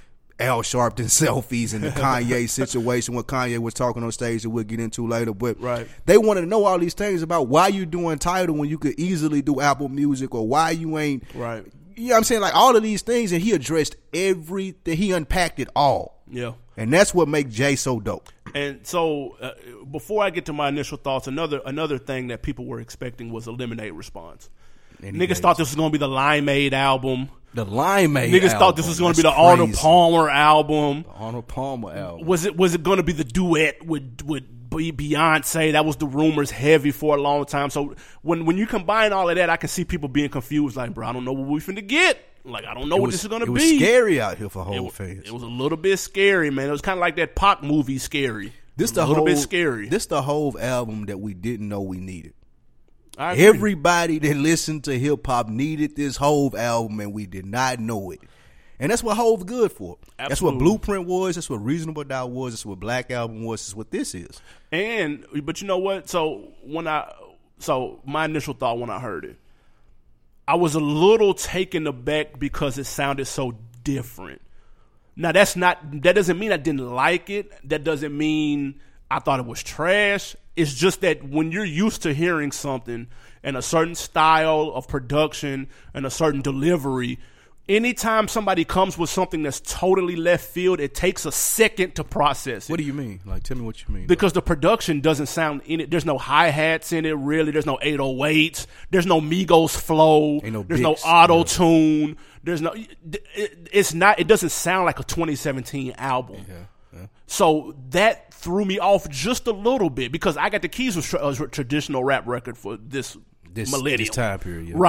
Al Sharpton selfies and the Kanye situation, what Kanye was talking on stage that we'll get into later. But Right. they wanted to know all these things about why you doing Tidal when you could easily do Apple Music, or why you ain't. Right. You know what I'm saying? Like, all of these things, and he addressed everything. He unpacked it all. Yeah. And that's what makes Jay so dope. And so, uh, before I get to my initial thoughts, another another thing that people were expecting was a Lemonade response. And he Niggas gave thought it. this was going to be the Limeade album. The Limeade Niggas thought this album. was going to be the That's Arnold crazy. Palmer album. Arnold Palmer album. Was it was it going to be the duet with with Be- Beyonce? That was the rumors heavy for a long time. So when when you combine all of that, I can see people being confused. Like, bro, I don't know what we finna get. Like, I don't know It what was, this is going to it be. was scary out here for It, whole wa- fans. it was a little bit scary, man. It was kind of like that Pac movie, Scary. This It was the a little whole, bit scary. This the whole album that we didn't know we needed. I agree. Everybody that listened to hip hop needed this Hove album, and we did not know it. And that's what Hove good for. That's what Absolutely. Blueprint was. That's what Reasonable Doubt was. That's what Black Album was. That's what this is. And but you know what? So when I so my initial thought when I heard it, I was a little taken aback because it sounded so different. Now that's not that doesn't mean I didn't like it. That doesn't mean I thought it was trash. It's just that when you're used to hearing something and a certain style of production and a certain delivery, anytime somebody comes with something that's totally left field, it takes a second to process it. What do you mean? Like, tell me what you mean. Because the production doesn't sound in it. There's no hi-hats in it, really. There's no eight oh eights. There's no Migos flow. Ain't no There's no Bix, auto-tune. There's no, it, it's not, it doesn't sound like a twenty seventeen album. Yeah, yeah. So that threw me off just a little bit because I Got the Keys was tra- a traditional rap record for this, This- millennium. this time period, yeah. Right.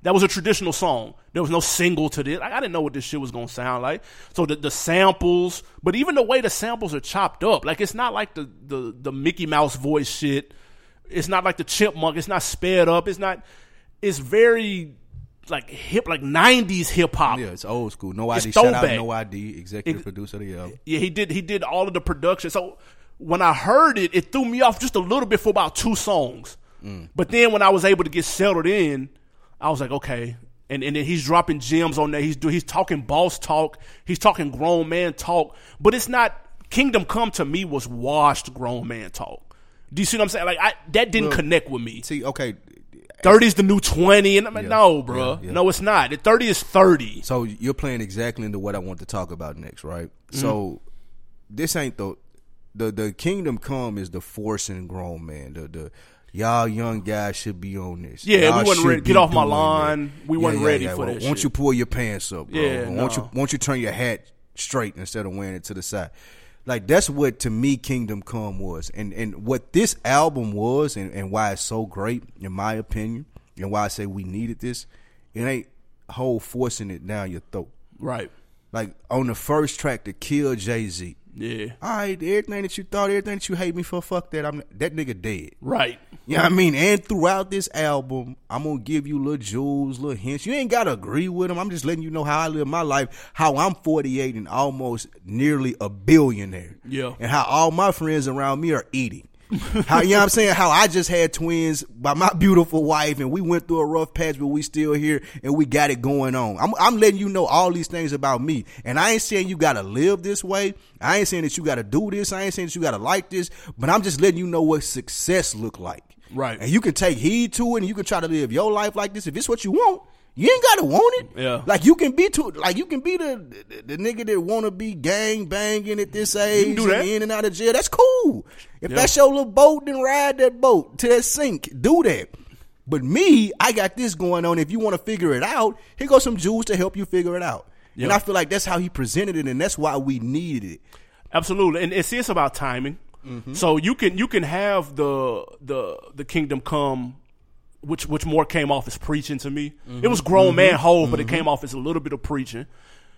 That was a traditional song. There was no single to this. Like, I didn't know what this shit was gonna sound like. So the, the samples, but even the way the samples are chopped up, like it's not like the, the, the Mickey Mouse voice shit. It's not like the Chipmunk. It's not sped up. It's not. It's very like hip, like nineties hip hop. Yeah, it's old school. No I D. It's Shout out throwback. No I D, executive It- producer of the album. Yeah, he did. He did all of the production. So when I heard it, it threw me off just a little bit for about two songs. Mm. But then when I was able to get settled in, I was like, okay. And and then he's dropping gems on there. He's do he's talking boss talk. He's talking grown man talk. But it's not. Kingdom Come to me was washed grown man talk. Do you see what I'm saying? Like I, that didn't Well, connect with me. See, okay. thirty is the new twenty, and I'm like, Yeah, no, bro, yeah, yeah. no, it's not. The thirty is thirty. So you're playing exactly into what I want to talk about next, right? Mm-hmm. So this ain't the the the Kingdom Come is the forcing grown man. The the y'all young guys should be on this. Yeah, Y'all we wasn't should ready. be Get off my doing lawn. that. We Yeah, wasn't yeah, ready yeah. for Well, that Won't shit. you pull your pants up, bro? Yeah, Won't no. you won't you turn your hat straight instead of wearing it to the side? Like that's what to me Kingdom Come was, and and what this album was, and, and why it's so great in my opinion, and why I say we needed this. It ain't whole forcing it down your throat. Right. Like on the first track, to kill Jay-Z. Yeah. All right, everything that you thought, everything that you hate me for, fuck that. I'm that nigga dead. Right. You know what I mean? And throughout this album, I'm gonna give you little jewels, little hints. You ain't gotta agree with them. I'm just letting you know how I live my life, how I'm forty-eight and almost nearly a billionaire. Yeah. And how all my friends around me are eating. How, you know what I'm saying? How I just had twins by my beautiful wife, and we went through a rough patch, but we still here, and we got it going on. I'm, I'm letting you know all these things about me. And I ain't saying you got to live this way. I ain't saying that you got to do this. I ain't saying that you got to like this. But I'm just letting you know what success look like. Right. And you can take heed to it, and you can try to live your life like this. If it's what you want, you ain't gotta want it. Yeah. Like you can be too, like you can be the the, the nigga that wanna be gang banging at this age, do that. and in and out of jail. That's cool. If Yeah. that's your little boat, then ride that boat to that sink. Do that. But me, I got this going on. If you want to figure it out, here goes some jewels to help you figure it out. Yeah. And I feel like that's how he presented it, and that's why we needed it. Absolutely. And it's, it's about timing. Mm-hmm. So you can you can have the the the Kingdom Come, which which more came off as preaching to me. Mm-hmm. It was grown man whole, but it came off as a little bit of preaching.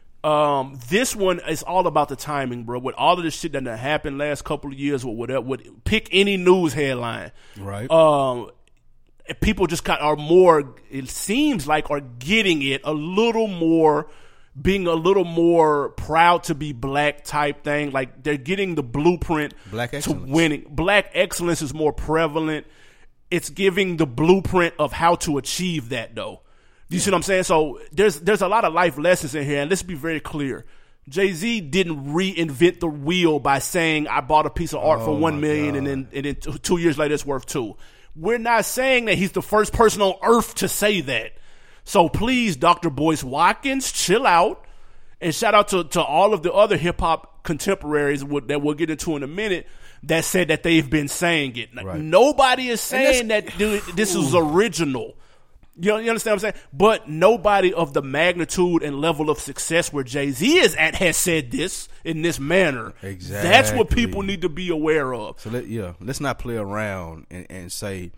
Um, this one is all about the timing, bro. With all of this shit that done happened last couple of years, or whatever, would pick any news headline. Right. Um, people just kind are more. It seems like are getting it a little more, being a little more proud to be black type thing. Like they're getting the blueprint Black to excellence. winning. Black excellence is more prevalent. It's giving the blueprint of how to achieve that, though. Do you see what I'm saying? So there's there's a lot of life lessons in here, and let's be very clear. Jay-Z didn't reinvent the wheel by saying I bought a piece of art Oh, for one my million, and then and then t- two years later it's worth two. We're not saying that he's the first person on earth to say that. So please, Doctor Boyce Watkins, chill out, and shout out to, to all of the other hip hop contemporaries would, that we'll get into in a minute that said that they've been saying it. Right. Nobody is saying that dude, this is original. You, you understand what I'm saying? But nobody of the magnitude and level of success where Jay-Z is at has said this in this manner. Exactly. That's what people need to be aware of. So let, yeah, let's not play around and, and say,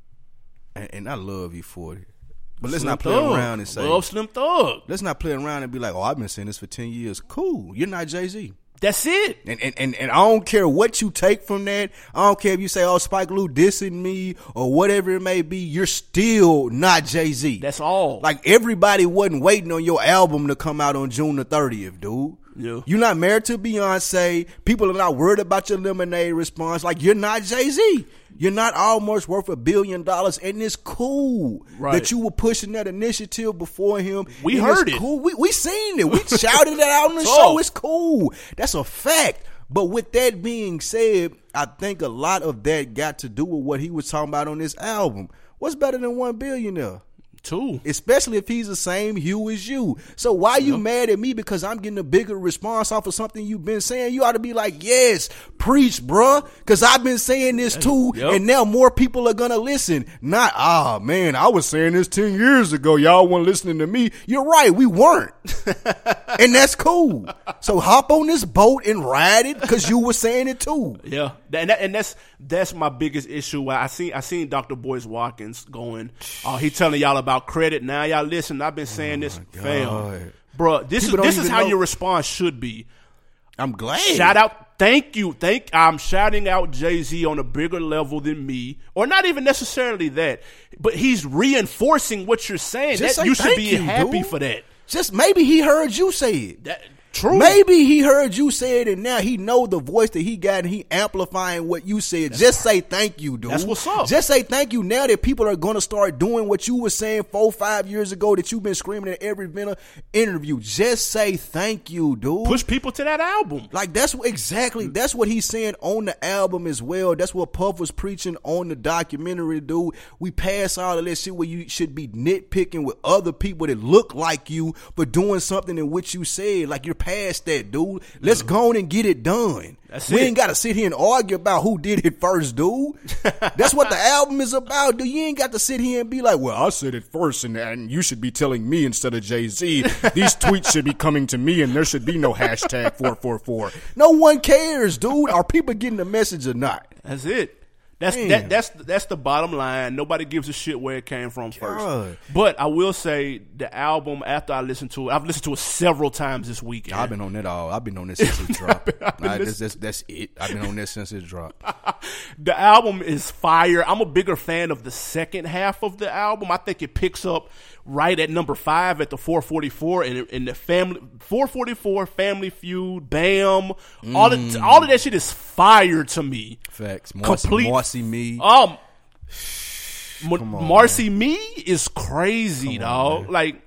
and, and I love you for it, but let's Slim not play Thug. around and say, Love Slim Thug. let's not play around and be like, oh, I've been saying this for ten years. Cool, you're not Jay-Z. That's it. And, and and and I don't care what you take from that. I don't care if you say, oh, Spike Lee dissing me or whatever it may be. You're still not Jay-Z. That's all. Like everybody wasn't waiting on your album to come out on June the thirtieth, dude. Yeah. You're not married to Beyonce. People are not worried about your Lemonade response. Like you're not Jay-Z. You're not almost worth a billion dollars, and it's cool Right. that you were pushing that initiative before him. We and heard it's it. Cool. We we seen it. We shouted it out on the Talk. show. It's cool. That's a fact. But with that being said, I think a lot of that got to do with what he was talking about on this album. What's better than one billionaire? Two. Especially if he's the same hue as you. So why you mad at me because I'm getting a bigger response off of something you've been saying? You ought to be like, yes, preach, bruh. Because I've been saying this too, Yep. and now more people are going to listen. Not, ah, man, I was saying this ten years ago. Y'all weren't listening to me. You're right, we weren't. And that's cool. So hop on this boat and ride it because you were saying it too. Yeah, and that, and that's that's my biggest issue. I seen I seen Doctor Boyce Watkins going. Uh, he telling y'all about about credit. Now y'all listen. I've been saying Oh this, my fam, God. bro. This People is this don't is even how know- your response should be. I'm glad. Shout out, thank you, thank. I'm shouting out Jay-Z on a bigger level than me, or not even necessarily that, but he's reinforcing what you're saying. Just That, say you should thank be you, happy dude. for that. Just maybe he heard you say it. That true. Maybe he heard you say it, and now he know the voice that he got, and he amplifying what you said. Just say thank you, dude. That's what's up. Just say thank you now that people are going to start doing what you were saying four, five years ago that you've been screaming in every minute interview. Just say thank you, dude. Push people to that album. Like that's what, exactly that's what he's saying on the album as well. That's what Puff was preaching on the documentary, dude. We pass all of that shit where you should be nitpicking with other people that look like you for doing something in which you said. Like you're past that, dude. Let's go on and get it done. That's we it. ain't got to sit here and argue about who did it first, dude. That's what the album is about, dude. You ain't got to sit here and be like, well, I said it first, and, and you should be telling me instead of Jay-Z. These tweets should be coming to me, and there should be no hashtag four four four. No one cares, dude. Are people getting the message or not? That's it. That's Damn. that, that's that's the bottom line. Nobody gives a shit where it came from first. God. But I will say the album, after I listened to it, I've listened to it several times this weekend. I've been on that all. I've been on this since it dropped. I've been Nah, that's, listening- that's, that's it. I've been on this since it dropped. The album is fire. I'm a bigger fan of the second half of the album. I think it picks up right at number five at the four forty-four, and in the family four forty-four, Family Feud, Bam, all of all of that shit is fire to me. Facts. Marcy, Complete- Marcy Me. Um, Ma- Come on, Marcy Me is crazy, Come on, dog. man. Like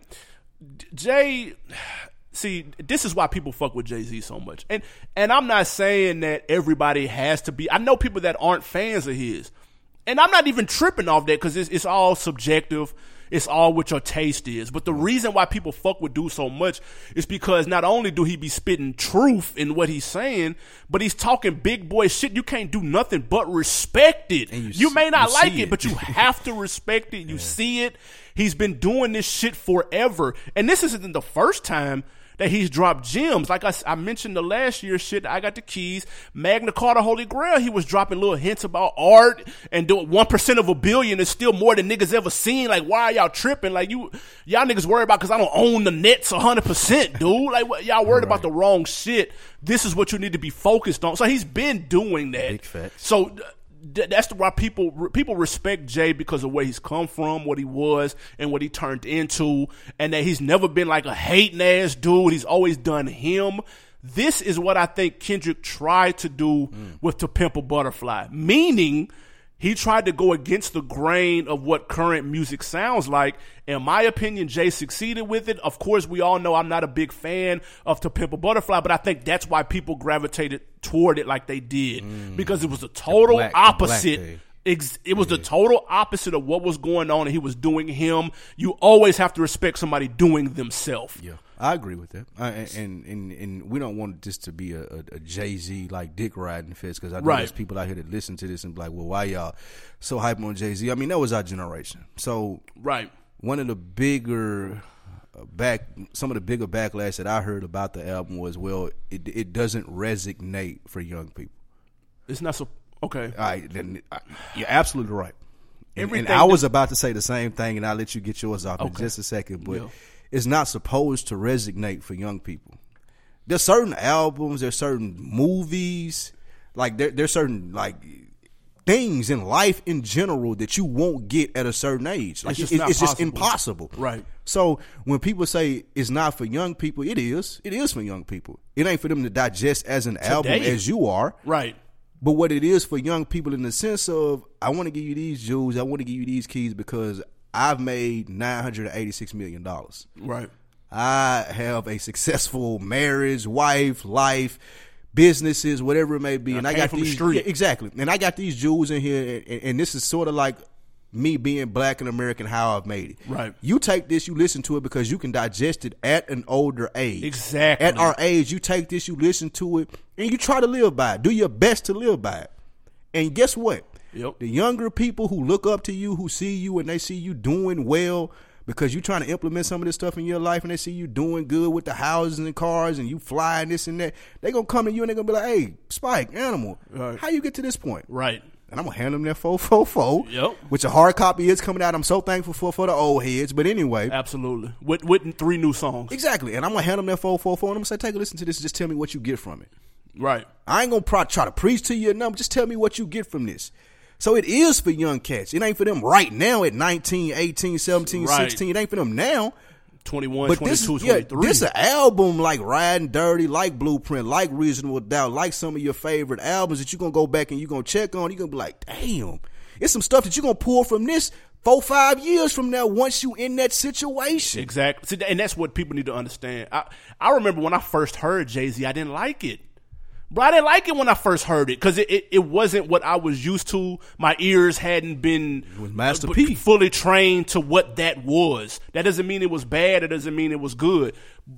Jay. See, this is why people fuck with Jay-Z so much. And and I'm not saying that everybody has to be. I know people that aren't fans of his. And I'm not even tripping off that because it's, it's all subjective. It's all what your taste is. But the reason why people fuck with dude so much is because not only do he be spitting truth in what he's saying, but he's talking big boy shit. You can't do nothing but respect it. And You, you may see- not you like see it, it. but you have to respect it. You see it. He's been doing this shit forever. And this isn't the first time that he's dropped gems. Like I, I mentioned the last year shit, I Got the Keys, Magna Carta, Holy Grail, he was dropping little hints about art and doing one percent of a billion is still more than niggas ever seen. Like, why are y'all tripping? Like, you, y'all niggas worry about because I don't own the nets one hundred percent, dude. Like, what, y'all worried about the wrong shit. This is what you need to be focused on. So he's been doing that. Big facts. So th- that's why people people respect Jay because of where he's come from, what he was, and what he turned into, and that he's never been like a hating ass dude. He's always done him. This is what I think Kendrick tried to do mm. with To Pimp a Butterfly, meaning he tried to go against the grain of what current music sounds like. In my opinion, Jay succeeded with it. Of course, we all know I'm not a big fan of To Pimp a Butterfly, but I think that's why people gravitated toward it like they did. Mm. Because it was a total black- the opposite. black Ex- it was the total opposite of what was going on, and he was doing him. You always have to respect somebody doing themselves. Yeah, I agree with that. I, and, and and we don't want this to be a, a, a Jay-Z like dick riding fest because I know Right. there's people out here that listen to this and be like, well, why y'all so hype on Jay-Z? I mean, that was our generation. So Right. one of the bigger uh, back, some of the bigger backlash that I heard about the album was, well, it it doesn't resonate for young people. It's not so. Okay. All right, then uh, you're absolutely right. And, and Everything I was that- about to say the same thing, and I'll let you get yours off in Okay. just a second. But Yeah. it's not supposed to resonate for young people. There's certain albums, there's certain movies, like there, there's certain like things in life in general that you won't get at a certain age. Like It's just it- not it's just possible. impossible. Right. So when people say it's not for young people, it is. It is for young people. It ain't for them to digest as an album as you are. Right. But what it is for young people in the sense of, I want to give you these jewels, I want to give you these keys because I've made nine hundred eighty-six million dollars. Right. I have a successful marriage, wife, life, businesses, whatever it may be. I And I came got from the these, street. yeah, exactly. And I got these jewels in here, and, and this is sort of like me being black and American, how I've made it. Right. You take this, you listen to it because you can digest it at an older age. Exactly. At our age, you take this, you listen to it, and you try to live by it. Do your best to live by it. And guess what? Yep. The younger people who look up to you, who see you and they see you doing well because you're trying to implement some of this stuff in your life and they see you doing good with the houses and cars and you flying this and that, they're going to come to you and they're going to be like, hey, Spike, Animal, Right. how you get to this point? Right. and I'm gonna hand them that four four four. Yep. Which a hard copy is coming out. I'm so thankful for for the old heads. But anyway, absolutely. With with three new songs. Exactly. And I'm gonna hand them that four four four, and I'm gonna say, take a listen to this. And just tell me what you get from it. Right. I ain't gonna pro- try to preach to you or nothing. Just tell me what you get from this. So it is for young cats. It ain't for them right now at nineteen, eighteen, seventeen, right. sixteen. It ain't for them now. twenty-one, but twenty-two, this, yeah, twenty-three. This an album like Riding Dirty, like Blueprint, like Reasonable Doubt, like some of your favorite albums that you're going to go back and you're going to check on. You're going to be like, damn, it's some stuff that you're going to pull from this four, five years from now once you in that situation. Exactly. See, and that's what people need to understand. I, I remember when I first heard Jay-Z, I didn't like it. But I didn't like it when I first heard it because it, it, it wasn't what I was used to. My ears hadn't been it was Master uh, P. fully trained to what that was. That doesn't mean it was bad. It doesn't mean it was good.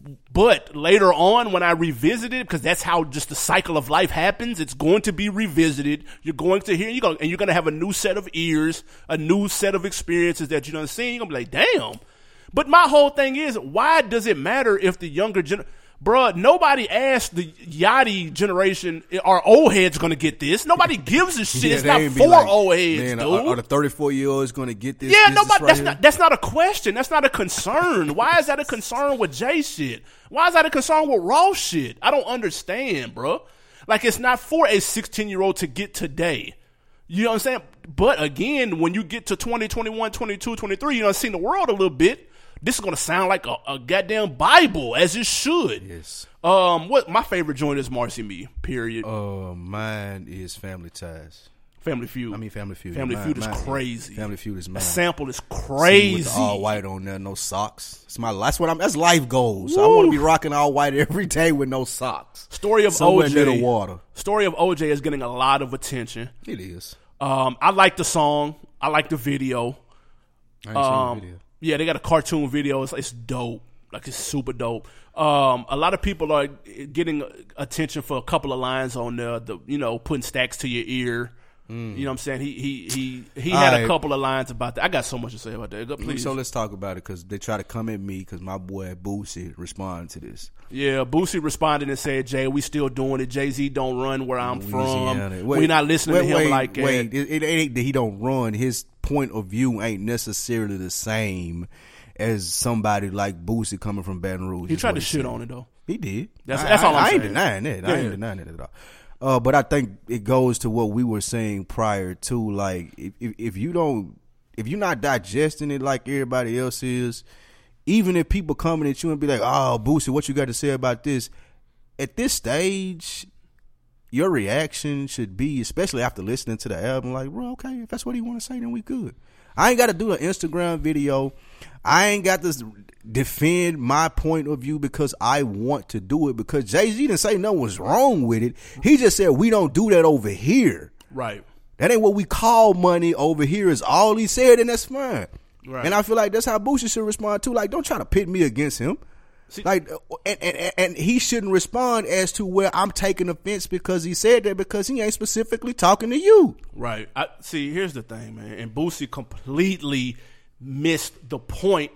But later on when I revisited, because that's how just the cycle of life happens, it's going to be revisited. You're going to hear, you go, and you're going to have a new set of ears, a new set of experiences that you done seen. You're going to be like, damn. But my whole thing is, why does it matter if the younger generation... Bruh, nobody asked the Yachty generation, are old heads going to get this? Nobody gives a shit. Yeah, it's not for like, old heads, man, dude. Are, are the thirty-four-year-olds going to get this? Yeah, this nobody. right That's here? not. That's not a question. That's not a concern. Why is that a concern with Jay shit? Why is that a concern with Raw shit? I don't understand, bro. Like, it's not for a sixteen-year-old to get today. You know what I'm saying? But again, when you get to twenty, twenty-one, twenty-two, twenty-three, you know, seen the world a little bit. This is going to sound like a, a goddamn Bible, as it should. Yes. Um, what my favorite joint is Marcy Me, period. Uh, mine is Family Ties. Family Feud. I mean, Family Feud. Family mine, Feud is mine, crazy. Family Feud is mine. The sample is See, crazy. with the all white on there, no socks. It's my. That's what I'm. That's life goals. So I want to be rocking all white every day with no socks. Story of Somewhere O J. near the water. Story of O J is getting a lot of attention. It is. Um, I like the song. I like the video. I ain't Um, seen the video. Yeah, they got a cartoon video. It's, it's dope. Like, it's super dope. Um, a lot of people are getting attention for a couple of lines on there. The you know, putting stacks to your ear. Mm. You know what I'm saying? He he he he had right. a couple of lines about that. I got so much to say about that. Go, please. So let's talk about it because they try to come at me because my boy Boosie responded to this. Yeah, Boosie responded and said, "Jay, we still doing it. Jay-Z don't run where I'm Louisiana. from. Wait, We're not listening wait, to him wait, like that." Wait, it, it ain't that he don't run. His point of view ain't necessarily the same as somebody like Boosie coming from Baton Rouge. He tried to he shit said. on it though. He did. That's I, that's all I, I'm I saying. ain't denying that. Yeah, I ain't yeah. denying that at all. Uh, but I think it goes to what we were saying prior to, like, if, if if you don't, if you're not digesting it like everybody else is, even if people coming at you and be like, "Oh, Boosie, what you got to say about this?" At this stage, your reaction should be, especially after listening to the album, like, "Bro, okay, if that's what he want to say, then we good." I ain't got to do an Instagram video. I ain't got to defend my point of view because I want to do it, because Jay-Z didn't say nothing was wrong with it. He just said we don't do that over here. Right. That ain't what we call money over here is all he said, and that's fine. Right. And I feel like that's how Boosie should respond too. Like, don't try to pit me against him. See, like, and, and, and he shouldn't respond as to where I'm taking offense because he said that, because he ain't specifically talking to you. Right. I, see, here's the thing, man. And Boosie completely missed the point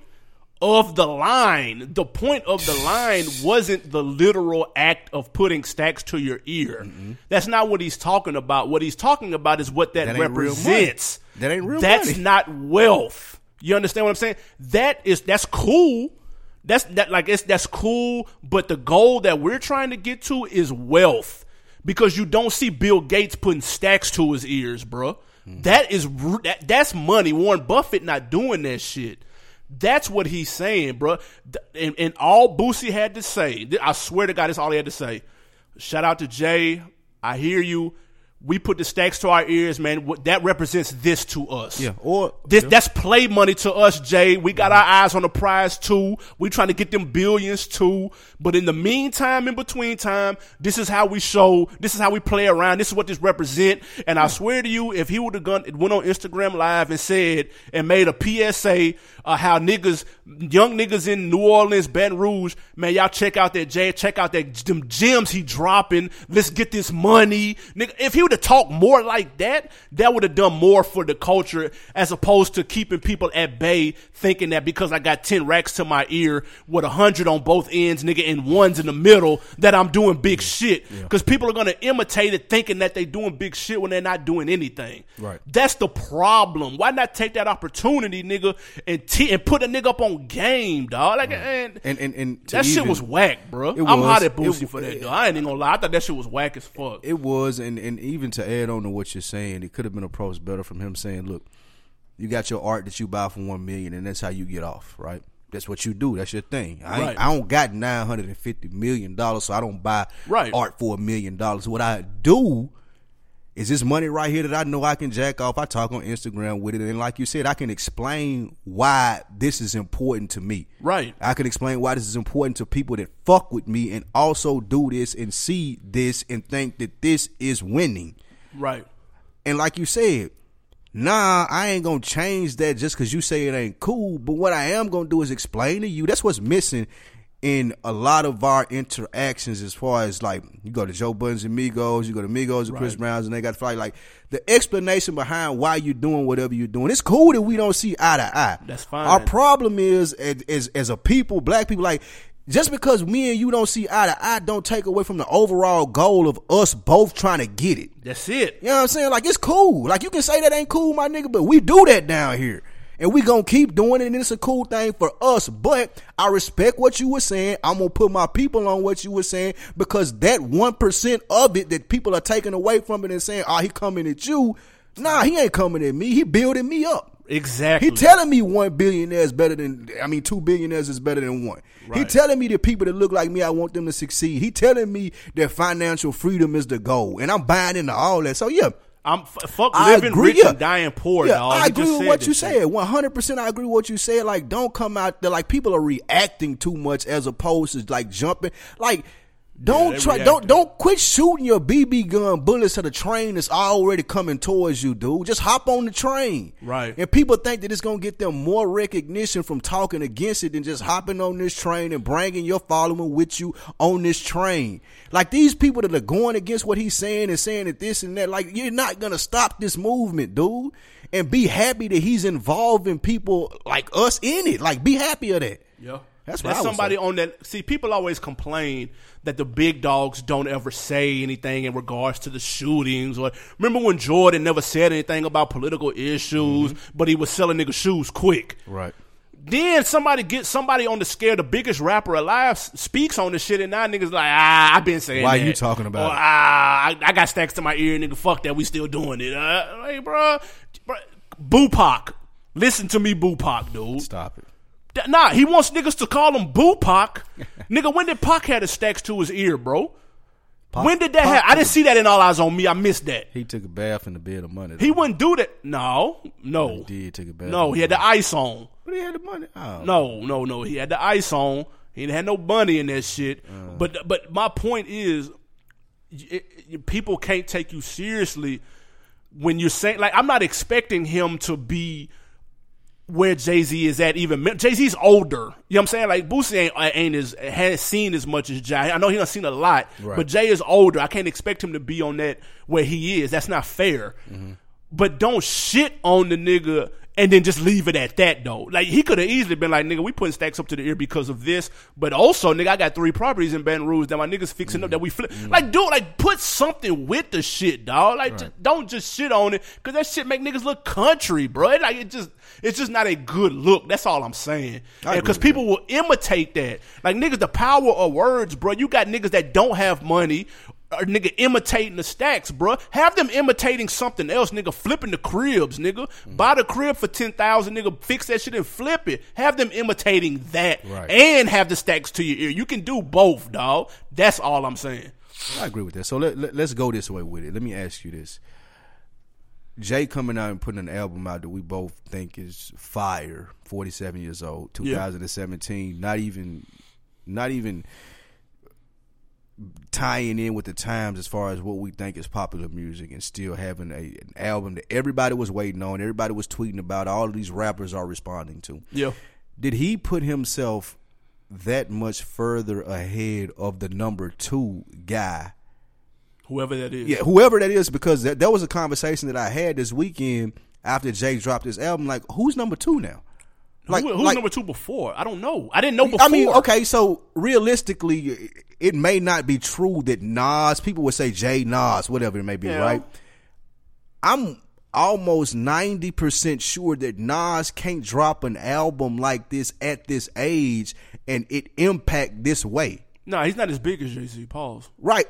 of the line. The point of the line wasn't the literal act of putting stacks to your ear. Mm-hmm. That's not what he's talking about. What he's talking about is what that, that ain't represents. Real money. That ain't real That's money. not wealth. You understand what I'm saying? That is that's cool. That's that like it's that's cool, but the goal that we're trying to get to is wealth, because you don't see Bill Gates putting stacks to his ears, bro. Mm-hmm. That is that, that's money. Warren Buffett not doing that shit. That's what he's saying, bro. And, and all Boosie had to say, I swear to God, that's all he had to say. Shout out to Jay. I hear you. We put the stacks to our ears, man. That represents this to us. Yeah, or this yeah. that's play money to us, Jay. We got our eyes on the prize too. We trying to get them billions too. But in the meantime, in between time, this is how we show. This is how we play around. This is what this represent. And I swear to you, if he would have gone, went on Instagram Live and said and made a P S A, uh, how niggas, young niggas in New Orleans, Baton Rouge, man, y'all check out that Jay, check out that them gems he dropping. Let's get this money, nigga. If he would have talked more like that, that would have done more for the culture as opposed to keeping people at bay thinking that because I got ten racks to my ear with a hundred on both ends, nigga, and ones in the middle, that I'm doing big yeah. shit. Because yeah. people are going to imitate it thinking that they doing big shit when they're not doing anything. Right. That's the problem. Why not take that opportunity, nigga, and t- and put a nigga up on game, dog? Like, right. and, and, and, and that even, shit was whack, bro. I'm was, hot at Boosie it, for that, it, though. I ain't even gonna lie. I thought that shit was whack as fuck. It was, and, and even to add on to what you're saying, it could have been approached better from him saying, look, you got your art that you buy for one million dollars, and that's how you get off, right? That's what you do. That's your thing. I, ain't, right. I don't got nine hundred fifty million dollars, so I don't buy right. art for a million dollars. What I do is this money right here that I know I can jack off. I talk on Instagram with it, and like you said, I can explain why this is important to me. Right. I can explain why this is important to people that fuck with me and also do this and see this and think that this is winning. Right. And like you said, nah, I ain't gonna change that just because you say it ain't cool. But what I am gonna do is explain to you. That's what's missing in a lot of our interactions, as far as like you go to Joe Budden's and Migos, you go to Migos and right. Chris Brown's, and they got to fight. Like the explanation behind why you're doing whatever you're doing. It's cool that we don't see eye to eye. That's fine. Our problem is as, as, as a people, black people, like just because me and you don't see eye to eye, don't take away from the overall goal of us both trying to get it. That's it. You know what I'm saying? Like it's cool. Like you can say that ain't cool, my nigga, but we do that down here. And we gonna keep doing it, and it's a cool thing for us. But I respect what you were saying. I'm gonna put my people on what you were saying, because that one percent of it that people are taking away from it and saying, oh, he coming at you. Nah, he ain't coming at me. He building me up. Exactly. He telling me one billionaire is better than, I mean, two billionaires is better than one. Right. He telling me the people that look like me, I want them to succeed. He telling me that financial freedom is the goal. And I'm buying into all that. So, yeah. I'm f- fuck living agree, rich yeah. and dying poor, yeah, dog. I He agree just with what you shit. said. one hundred percent I agree with what you said. Like, don't come out there like people are reacting too much as opposed to like jumping. Like, don't yeah, try. reacting. Don't don't quit shooting your B B gun bullets at a train that's already coming towards you, dude. Just hop on the train. Right. And people think that it's gonna get them more recognition from talking against it than just hopping on this train and bringing your following with you on this train. Like these people that are going against what he's saying and saying that this and that, like you're not gonna stop this movement, dude. And be happy that he's involving people like us in it. Like be happy of that. Yeah. That's what That's I would somebody say. on that. See, people always complain that the big dogs don't ever say anything in regards to the shootings. Or remember when Jordan never said anything about political issues, mm-hmm. but he was selling niggas shoes quick. Right. Then somebody gets somebody on the scare, the biggest rapper alive speaks on this shit, and now niggas like, ah, I've been saying Why that. you talking about or, it? Ah, I, I got stacks to my ear, nigga. Fuck that, we still doing it. Uh, hey, bro, bro, Bupac, listen to me, Bupac, dude. Stop it. Nah, he wants niggas to call him Bupac. Nigga, when did Pac have the stacks to his ear, bro? Pac, when did that happen? I didn't see that in All Eyes on Me. I missed that. He took a bath in the bed of money. Though. He wouldn't do that. No, no. He did take a bath. No, he had the ice on. But he had the money. Oh. No, no, no. He had the ice on. He didn't have no money in that shit. Uh, but but my point is, it, it, people can't take you seriously when you're saying, like, I'm not expecting him to be where Jay-Z is at. Even Jay-Z's older. You know what I'm saying? Like Boosie ain't, ain't as hasn't seen as much as Jay. I know he done seen a lot, right. But Jay is older. I can't expect him to be on that where he is. That's not fair. Mm-hmm. But don't shit on the nigga and then just leave it at that, though. Like, he could have easily been like, nigga, we putting stacks up to the ear because of this. But also, nigga, I got three properties in Baton Rouge that my niggas fixing mm-hmm. up that we flip. Mm-hmm. Like, dude, like, put something with the shit, dog. Like, right. just, don't just shit on it, because that shit make niggas look country, bro. It, like, it just, it's just not a good look. That's all I'm saying. Because people that. will imitate that. Like, niggas, the power of words, bro. You got niggas that don't have money, or nigga imitating the stacks, bro. Have them imitating something else, nigga. Flipping the cribs, nigga. Mm. Buy the crib for ten thousand, nigga. Fix that shit and flip it. Have them imitating that, right. and have the stacks to your ear. You can do both, dog. That's all I'm saying. I agree with that. So let, let, let's go this way with it. Let me ask you this. Jay coming out and putting an album out that we both think is fire. forty-seven years old, twenty seventeen. Yeah. Not even, not even. tying in with the times as far as what we think is popular music, and still having a, an album that everybody was waiting on, everybody was tweeting about, all of these rappers are responding to. Yeah. Did he put himself that much further ahead of the number two guy Whoever that is. Yeah, whoever that is, because that, that was a conversation that I had this weekend after Jay dropped his album. Like, who's number two now? Like, Who, who's like, number two before? I don't know. I didn't know before. I mean, okay, so realistically, it may not be true that Nas, people would say Jay Nas, whatever it may be, Yeah. right? I'm almost ninety percent sure that Nas can't drop an album like this at this age and it impact this way. No, he's not as big as Jay-Z. Pause. Right.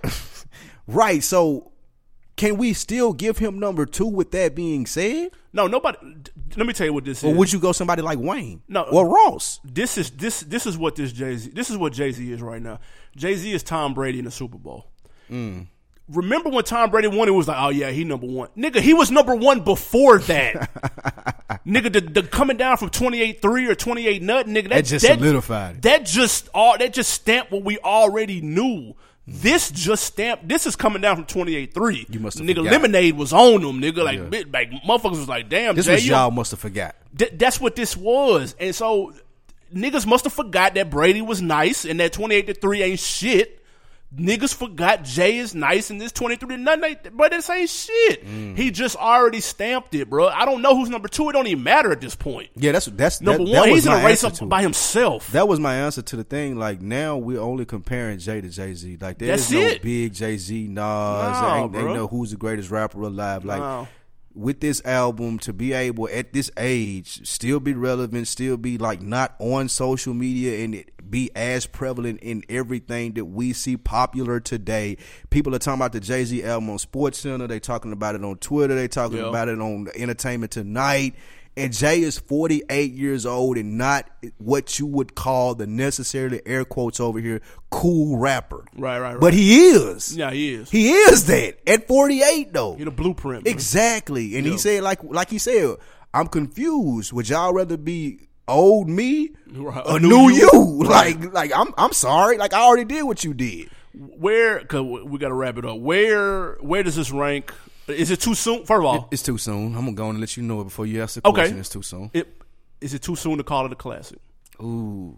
Right. So can we still give him number two with that being said? No, nobody. Let me tell you what this Or is. would you go somebody like Wayne? No. Or Ross? This is this this is what this Jay-Z. This is what Jay-Z is right now. Jay-Z is Tom Brady in the Super Bowl. Mm. Remember when Tom Brady won? It was like, oh yeah, he number one. Nigga, he was number one before that. Nigga, the, the coming down from twenty-eight three or twenty-eight nothing, nigga. That, That just solidified it. That just all that just stamped what we already knew. This just stamped. This is coming down from twenty-eight three. You must have nigga. forgot. Lemonade was on them, nigga. Like, Yeah. bit, like motherfuckers was like, damn. This Jay, was you- y'all must have forgot. Th- that's what this was. And so niggas must have forgot that Brady was nice and that twenty-eight to three ain't shit. Niggas forgot Jay is nice and this twenty-three to nothing ain't, but this ain't shit. Mm. He just already stamped it, bro. I don't know who's number two. It don't even matter at this point. Yeah, that's that's Number that, one, that was he's in my a race answer up to by it. himself. That was my answer to the thing. Like, now we're only comparing Jay to Jay-Z. Like, there's That's no it. big Jay-Z, Nas. No, ain't, ain't bro. no who's the greatest rapper alive. Like, No. with this album, to be able at this age still be relevant, still be like not on social media, and it be as prevalent in everything that we see popular today. People are talking about the Jay-Z album on SportsCenter. They talking about it on Twitter. They talking Yeah. about it on Entertainment Tonight. And Jay is forty-eight years old and not what you would call the necessarily, air quotes over here, cool rapper. Right, right, right. But he is. Yeah, he is. He is that at forty-eight though. He the blueprint. Bro. Exactly. And Yeah. he said, like like he said, I'm confused. Would y'all rather be old me Right. or New new you? you? Right. Like like I'm I'm sorry. Like, I already did what you did. Where? Cause we got to wrap it up. Where? Where does this rank? Is it too soon? First of all, It's too soon. I'm gonna go and let you know it before you ask the Okay. question. It's too soon. it, is it too soon to call it a classic? Ooh.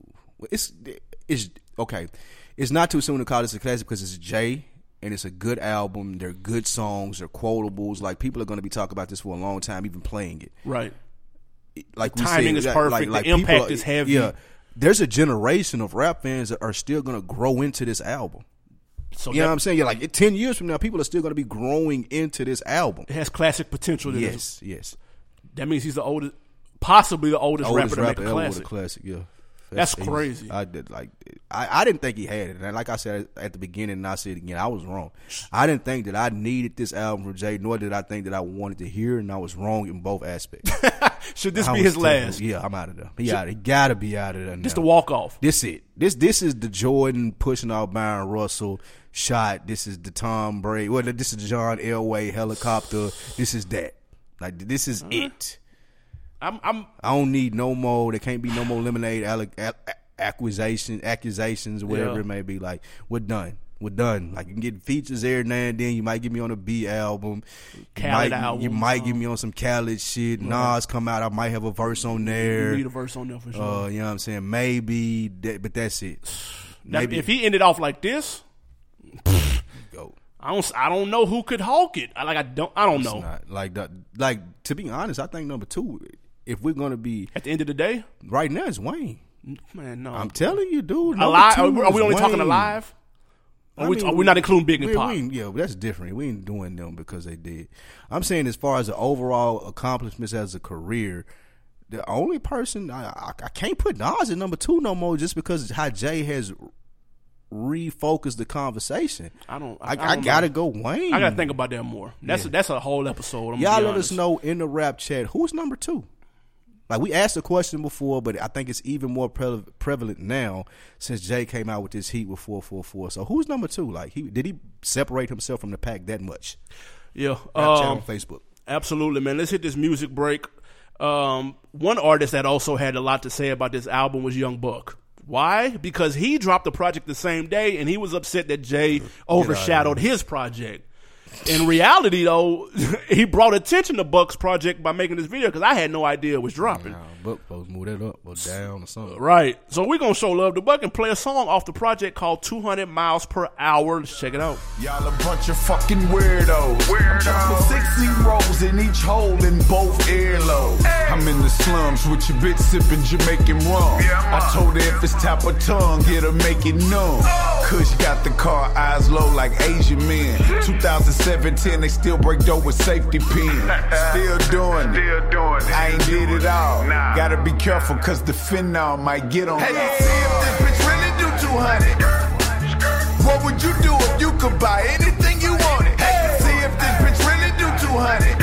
It's it's okay. It's not too soon to call this a classic because it's Jay and it's a good album. They're good songs. They're quotables. Like, people are gonna be talking about this for a long time, even playing it. Right. Like, The we timing said, is like- perfect. like- The like impact people are- is heavy. Yeah, there's a generation of rap fans that are still gonna grow into this album. So You know that- what I'm saying? Yeah, like ten years from now, people are still gonna be growing into this album. it has classic potential. That Yes, yes. That means he's the oldest, possibly the oldest, Oldest rapper to make rapper a ever with classic. a classic. Yeah, That's he's- crazy. I did like. I, I didn't think he had it, and like I said at the beginning, and I said it again, I was wrong. I didn't think that I needed this album from Jay, nor did I think that I wanted to hear, and I was wrong in both aspects. Should this I be was his terrible. last? Yeah, I'm out of there. He out. He gotta be out of there. Just now. the walk off. This it. This this is the Jordan pushing off Byron Russell shot. This is the Tom Brady. Well, this is the John Elway helicopter. This is that. Like, this is it. I'm. I'm. I don't need no more. There can't be no more lemonade alle- a- accusation, accusations, whatever Yeah. it may be. Like, we're done. We're done. Like, you can get features every now and then. You might get me on a B album. You Khaled might, album, You might uh, get me on some Khaled shit. Nas come out. I might have a verse on there. Need a verse on there for sure. Uh, you know what I'm saying? Maybe, that, but that's it. Now, Maybe if he ended off like this, go. I don't. I don't know who could hawk it. I, like I don't. I don't It's know. not like that. Like, to be honest, I think number two. If we're gonna be At the end of the day, right now, it's Wayne. man, no. I'm telling you, dude. number alive. two Are we, are we is only talking Wayne. alive? Are I we, mean, are we not including Big and we, Pop? we ain't- yeah, that's different. We ain't doing them because they did. I'm saying, as far as the overall accomplishments as a career, the only person I, I, I can't put Nas at number two no more, just because how Jay has refocused the conversation. I don't. I, I, I, don't gotta know. go Wayne. I gotta think about that more. That's Yeah. a, that's a whole episode. I'm Y'all gonna be let honest. us know in the rap chat who's number two. Like, we asked the question before, but I think it's even more pre- prevalent now since Jay came out with this heat with four four four. So who's number two? Like, he did he separate himself from the pack that much? Yeah. Rap chat on Um, Facebook. absolutely, man. Let's hit this music break. Um, one artist that also had a lot to say about this album was Young Buck. Why? Because he dropped the project the same day, and he was upset that Jay overshadowed his project. In reality, though, he brought attention to Buck's project by making this video because I had no idea it was dropping. Nah, Buck supposed to move that up or down or something. Right. So we're going to show love to Buck and play a song off the project called two hundred miles per hour. Let's check it out. Y'all a bunch of fucking weirdos. Weirdos. I'm put six zeros in each hole in both earlobes. Hey. I'm in the slums with your bitch sipping Jamaican rum. Yeah, I told her if it's top of tongue, get her make it numb. Oh. Kush got the car eyes low like Asian men. two thousand seventeen, they still break door with safety pins. Still doing it. Still doing it. I ain't did it all. Nah. Gotta be careful cause the phenol might get on. Hey, see if this bitch really do two hundred. What would you do if you could buy anything you wanted? Hey, see if this bitch really do two hundred.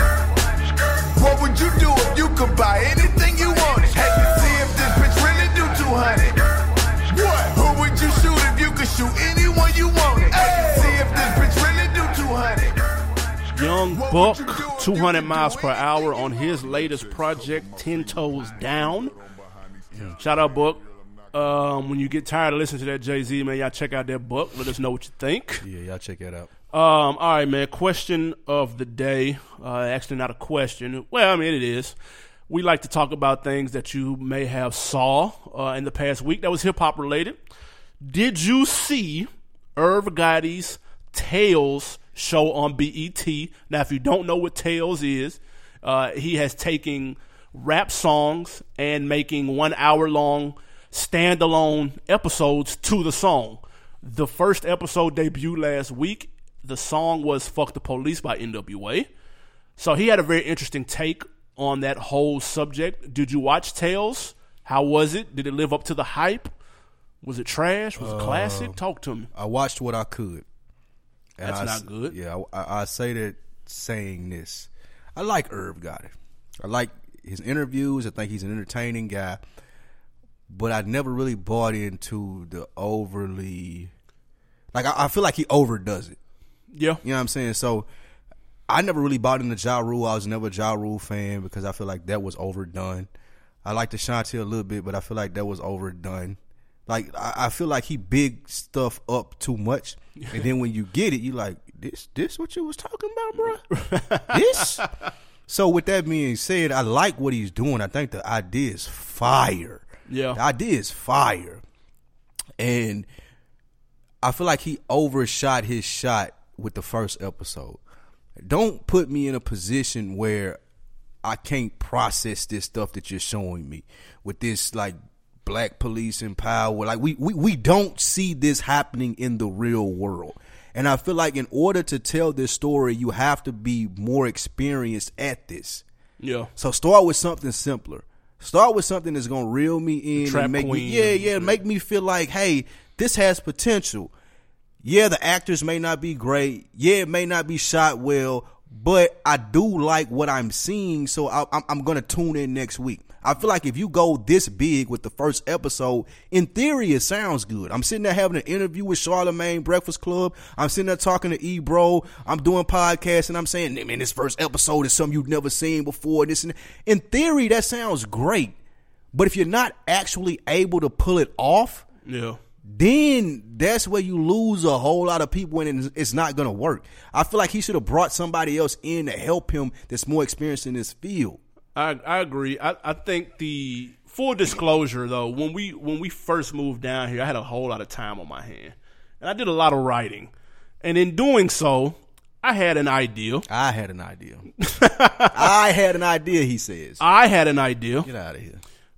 What would you do if you could buy anything you wanted? Hey, see if this bitch really do two hundred. What? Who would you shoot if you could shoot anyone you wanted? Hey, see if this bitch really do two hundred. Young Buck, two hundred miles per hour on his latest project, Ten Toes Down. Shout out, Buck. Um, when you get tired of listening to that Jay-Z, man, y'all check out that Buck. Let us know what you think. Yeah, y'all check that out. Um, all right, man. Question of the day. Uh, actually, not a question. Well, I mean, it is. We like to talk about things that you may have saw uh, in the past week that was hip-hop related. Did you see Irv Gotti's Tales show on B E T? Now, if you don't know what Tales is, uh, he has taken rap songs and making one hour long standalone episodes to the song. The first episode debuted last week. The song was Fuck the Police by N W A. So he had a very interesting take on that whole subject. Did you watch Tales? How was it? Did it live up to the hype? Was it trash? Was it uh, classic? Talk to me. I watched what I could. And That's I, not good. Yeah, I, I say that saying this. I like Irv Gotti. I like his interviews. I think he's an entertaining guy. But I never really bought into the overly... Like, I, I feel like he overdoes it. Yeah. You know what I'm saying? So, I never really bought into Ja Rule. I was never a Ja Rule fan because I feel like that was overdone. I like Ashanti a little bit, but I feel like that was overdone. Like, I, I feel like he big stuff up too much. And then when you get it, you like, this this what you was talking about, bro? This? So, with that being said, I like what he's doing. I think the idea is fire. Yeah. The idea is fire. And I feel like he overshot his shot with the first episode. Don't put me in a position where I can't process this stuff that you're showing me with this, like, black police in power. Like, we, we, we don't see this happening in the real world. And I feel like in order to tell this story, you have to be more experienced at this. Yeah. So start with something simpler. Start with something that's going to reel me in Trap and make Queen. me, yeah, yeah, make me feel like, hey, this has potential. Yeah, the actors may not be great. Yeah, it may not be shot well, but I do like what I'm seeing, so I, I'm, I'm going to tune in next week. I feel like if you go this big with the first episode, in theory, it sounds good. I'm sitting there having an interview with Charlemagne Breakfast Club. I'm sitting there talking to Ebro. I'm doing podcasts, and I'm saying, man, this first episode is something you've never seen before. This and that. In theory, that sounds great. But if you're not actually able to pull it off, yeah, then that's where you lose a whole lot of people and it's not going to work. I feel like he should have brought somebody else in to help him that's more experienced in this field. I, I agree. I, I think the full disclosure, though, when we when we first moved down here, I had a whole lot of time on my hand. And I did a lot of writing. And in doing so, I had an idea. I had an idea. I had an idea, he says. I had an idea. Get out of here.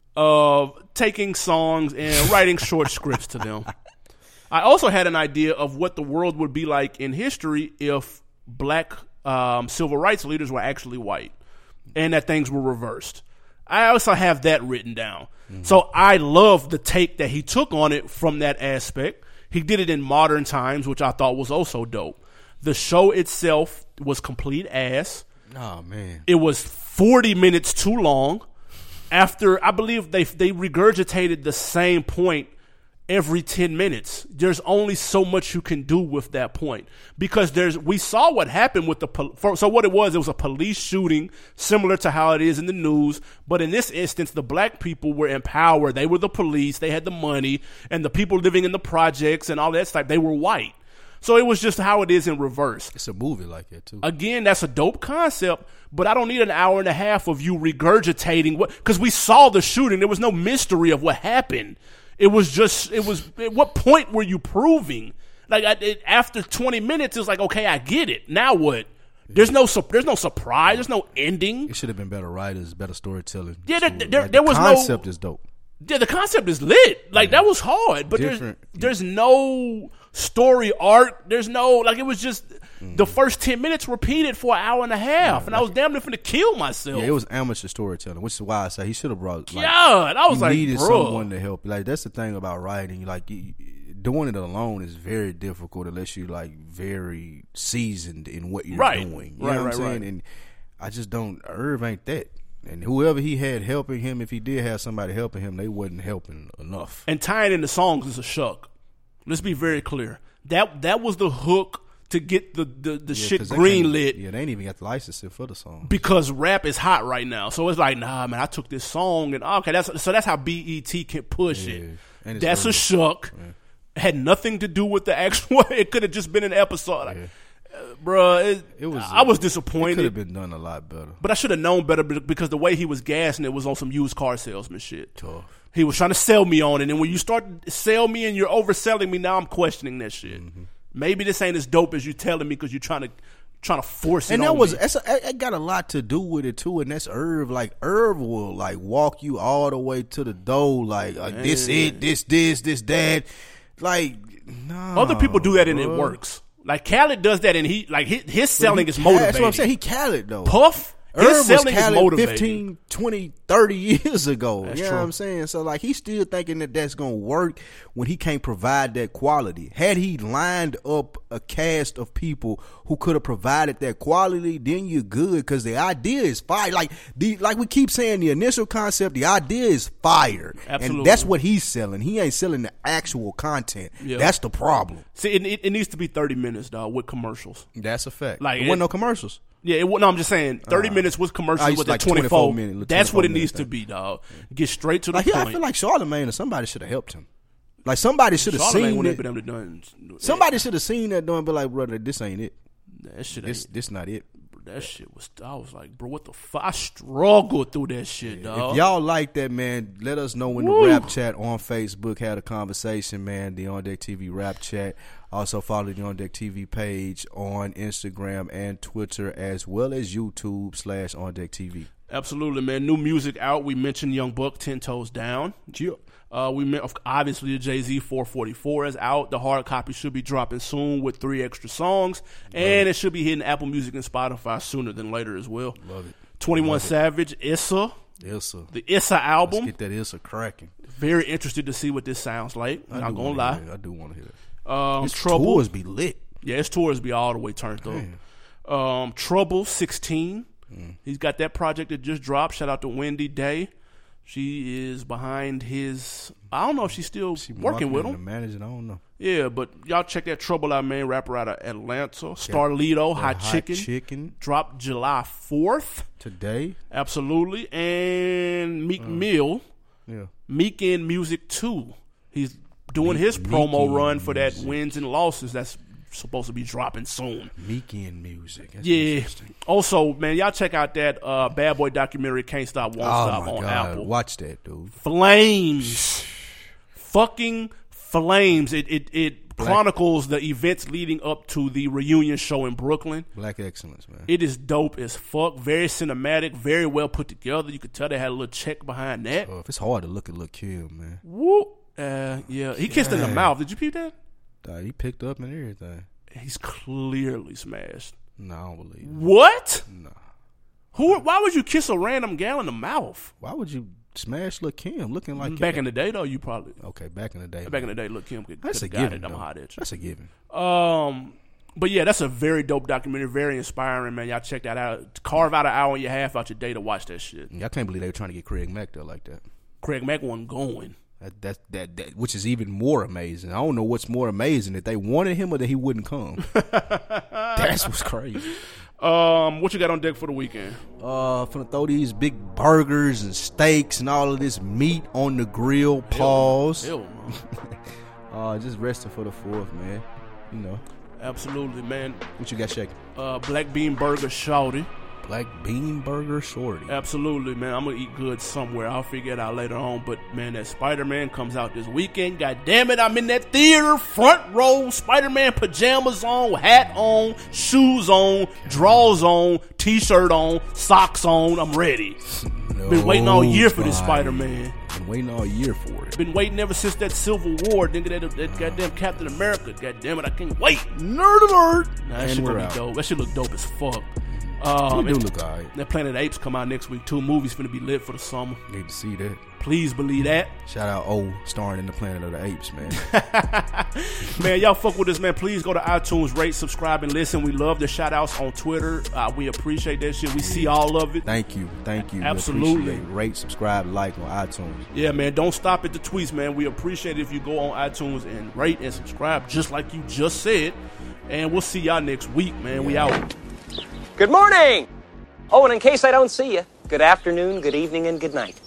Of taking songs and writing short scripts to them. I also had an idea of what the world would be like in history if black um, civil rights leaders were actually white and that things were reversed. I also have that written down. Mm-hmm. So I love the take that he took on it from that aspect. He did it in modern times, which I thought was also dope. The show itself was complete ass. Oh, man. It was forty minutes too long. After, I believe they they regurgitated the same point every ten minutes. There's only so much you can do with that point because there's we saw what happened with the so what it was. It was a police shooting similar to how it is in the news, but in this instance, the black people were in power. They were the police. They had the money, and the people living in the projects and all that stuff, they were white. So it was just how it is in reverse. It's a movie like that too. Again, that's a dope concept, but I don't need an hour and a half of you regurgitating what, because we saw the shooting. There was no mystery of what happened. It was just, it was, at what point were you proving? Like, I, it, after twenty minutes, it's like, okay, I get it. Now what? There's no, there's no surprise. There's no ending. It should have been better writers, better storytelling. Yeah, there, there, like, there the was concept no concept is dope. Yeah, the concept is lit. Like, that was hard, but Different. there's there's no story arc. There's no, like, it was just Mm. the first ten minutes repeated for an hour and a half, yeah, and I was damn near finna kill myself. Yeah, it was amateur storytelling, which is why I say he should have brought. Like, God, I was he like, needed bro. someone to help. Like, that's the thing about writing. Like, you, doing it alone is very difficult unless you like very seasoned in what you're right. doing. You right, know what right, I'm saying? right. And I just don't. Irv ain't that. And whoever he had helping him, if he did have somebody helping him, they wasn't helping enough. And tying in the songs is a shuck. Let's be very clear. That that was the hook to get the the, the Yeah, shit 'cause they green can't- lit. Yeah, they ain't even got the licensing for the song. Because rap is hot right now, so it's like, nah, man, I took this song and okay, that's so that's how B E T can push Yeah. it. And it's That's early. a shuck. Yeah. Had nothing to do with the actual. It could have just been an episode, like, Yeah. uh, bruh. It, It was. I was It could disappointed, have been done a lot better. but I should have known better be- because the way he was gassing it was on some used car salesman shit. Tough. He was trying to sell me on it, and when you start to sell me and you're overselling me, now I'm questioning that shit. Mm-hmm. Maybe this ain't as dope as you telling me because you're trying to trying to force it. And on that was me. that's a, it got a lot to do with it too, and that's Irv. Like Irv will like walk you all the way to the door, like, like this it, this this this that. Like, nah, Other people do that and it bruh. works. Like Khaled does that and he like his, his selling He is Khaled- motivating. That's what I'm saying. He Khaled though. Puff, his Irv was selling is Khaled motivating. fifteen, twenty, thirty years ago. That's you know true. what I'm saying? So, like, he's still thinking that that's going to work when he can't provide that quality. Had he lined up a cast of people who could have provided that quality, then you're good because the idea is fire. Like, the, like we keep saying, the initial concept, the idea is fire. Absolutely. And that's what he's selling. He ain't selling the actual content. Yeah. That's the problem. See, it, it, it needs to be thirty minutes, dog, with commercials. That's a fact. Like, Like, there it- wasn't no commercials. Yeah, it, no, I'm just saying, thirty minutes with I commercials used with to the like twenty-four. twenty-four minute- That's what it twenty-four needs to minute be, dog. Get straight to the Like, yeah, point. I feel like Charlamagne or somebody should have helped him. Like, somebody should have Charlamagne seen wouldn't it. have been able to done. Somebody should have seen that doing, but like, brother, this ain't it. That shit, This ain't, this not it. that shit was. I was like, bro, what the fuck? I struggled through that shit, dog. If y'all like that, man, let us know in the Woo. rap chat on Facebook. Had a conversation, man. The On Deck T V rap chat. Also follow the On Deck T V page on Instagram and Twitter, as well as YouTube slash On Deck T V. Absolutely, man. New music out. We mentioned Young Buck, Ten Toes Down. Uh, we met, obviously the Jay-Z four forty-four is out. The hard copy should be dropping soon with three extra songs, and it should be hitting Apple Music and Spotify sooner than later as well. Love it. twenty-one Love it. Savage, Issa, Issa. the Issa Let's album. get that Issa cracking. Very interested to see what this sounds like. I Not do gonna wanna lie. hear it. I do want to hear it. Um, His Trouble. tours be lit. Yeah, his tours be all the way turned up. Um, Trouble sixteen. Mm. He's got that project that just dropped. Shout out to Wendy Day. She is behind his. I don't know if she's still She working with him. The manager, I don't know. Yeah, but y'all check that Trouble out, man. Rapper out of Atlanta. Starlito, Hot, Hot Chicken. Chicken Dropped July fourth. today. Absolutely. And Meek Mm. Mill. Yeah. Meek in Music two. He's doing Meek- his promo Meek in run for that Music. wins and losses that's supposed to be dropping soon. Meekin music. That's Yeah. interesting. Also, man, y'all check out that uh, Bad Boy documentary, Can't Stop, Won't Oh Stop my on god! Apple. Watch that, dude. Flames. Fucking flames. It it it Black- chronicles the events leading up to the reunion show in Brooklyn. Black excellence, man. It is dope as fuck. Very cinematic, very well put together. You could tell they had a little check behind that. Oh, if it's hard to look at Lil' Kim, man. Woo. Uh, yeah, he kissed in the Yeah. mouth. Did you peep that? Dog, he picked up and everything. He's clearly smashed. No, I don't believe it. What? Nah. Who? Why would you kiss a random gal in the mouth? Why would you smash Lil' Kim looking like Back in the day, though, you probably. Okay, back in the day. Back in the day, look, Kim could, That's could a have got given. it. I'm though. hot at you. That's a given. Um, but yeah, that's a very dope documentary, very inspiring, man. Y'all check that out. Carve out an hour and a half out your day to watch that shit. I can't believe they were trying to get Craig Mack there like that. Craig Mack wasn't going. That, that that that which is even more amazing. I don't know what's more amazing, that they wanted him or that he wouldn't come. That's what's crazy. Um, what you got on deck for the weekend? Uh, finna throw these big burgers and steaks and all of this meat on the grill. Pause. Hell no. Uh, just resting for the fourth, man. You know. Absolutely, man. What you got shaking? Uh, Black Bean Burger Shorty. Black Bean Burger Shorty. Absolutely, man. I'm gonna eat good somewhere. I'll figure it out later on. But man, that Spider-Man comes out this weekend. God damn it, I'm in that theater, front row, Spider-Man pajamas on, hat on, shoes on, drawers on, t-shirt on, socks on. I'm ready. No, Been waiting all year for this Spider-Man. Been waiting all year for it. Been waiting ever since that Civil War. Nigga, that, that goddamn Captain America. God damn it, I can't wait. Nerd alert. Nah, that shit gonna be dope. That shit look dope as fuck. Um, it do look alright. That Planet of the Apes come out next week. Two movies finna be lit for the summer. Need to see that. Please believe that. Shout out O starring in the Planet of the Apes, man. Man, y'all fuck with us, man. Please go to iTunes, rate, subscribe, and listen. We love the shout outs on Twitter. Uh, we appreciate that shit. We yeah. see all of it. Thank you. Thank you. Absolutely. Rate, subscribe, like on iTunes. Yeah, man. Don't stop at the tweets, man. We appreciate it if you go on iTunes and rate and subscribe just like you just said. And we'll see y'all next week, man. Yeah. We out. Good morning. Oh, and in case I don't see you, good afternoon, good evening, and good night.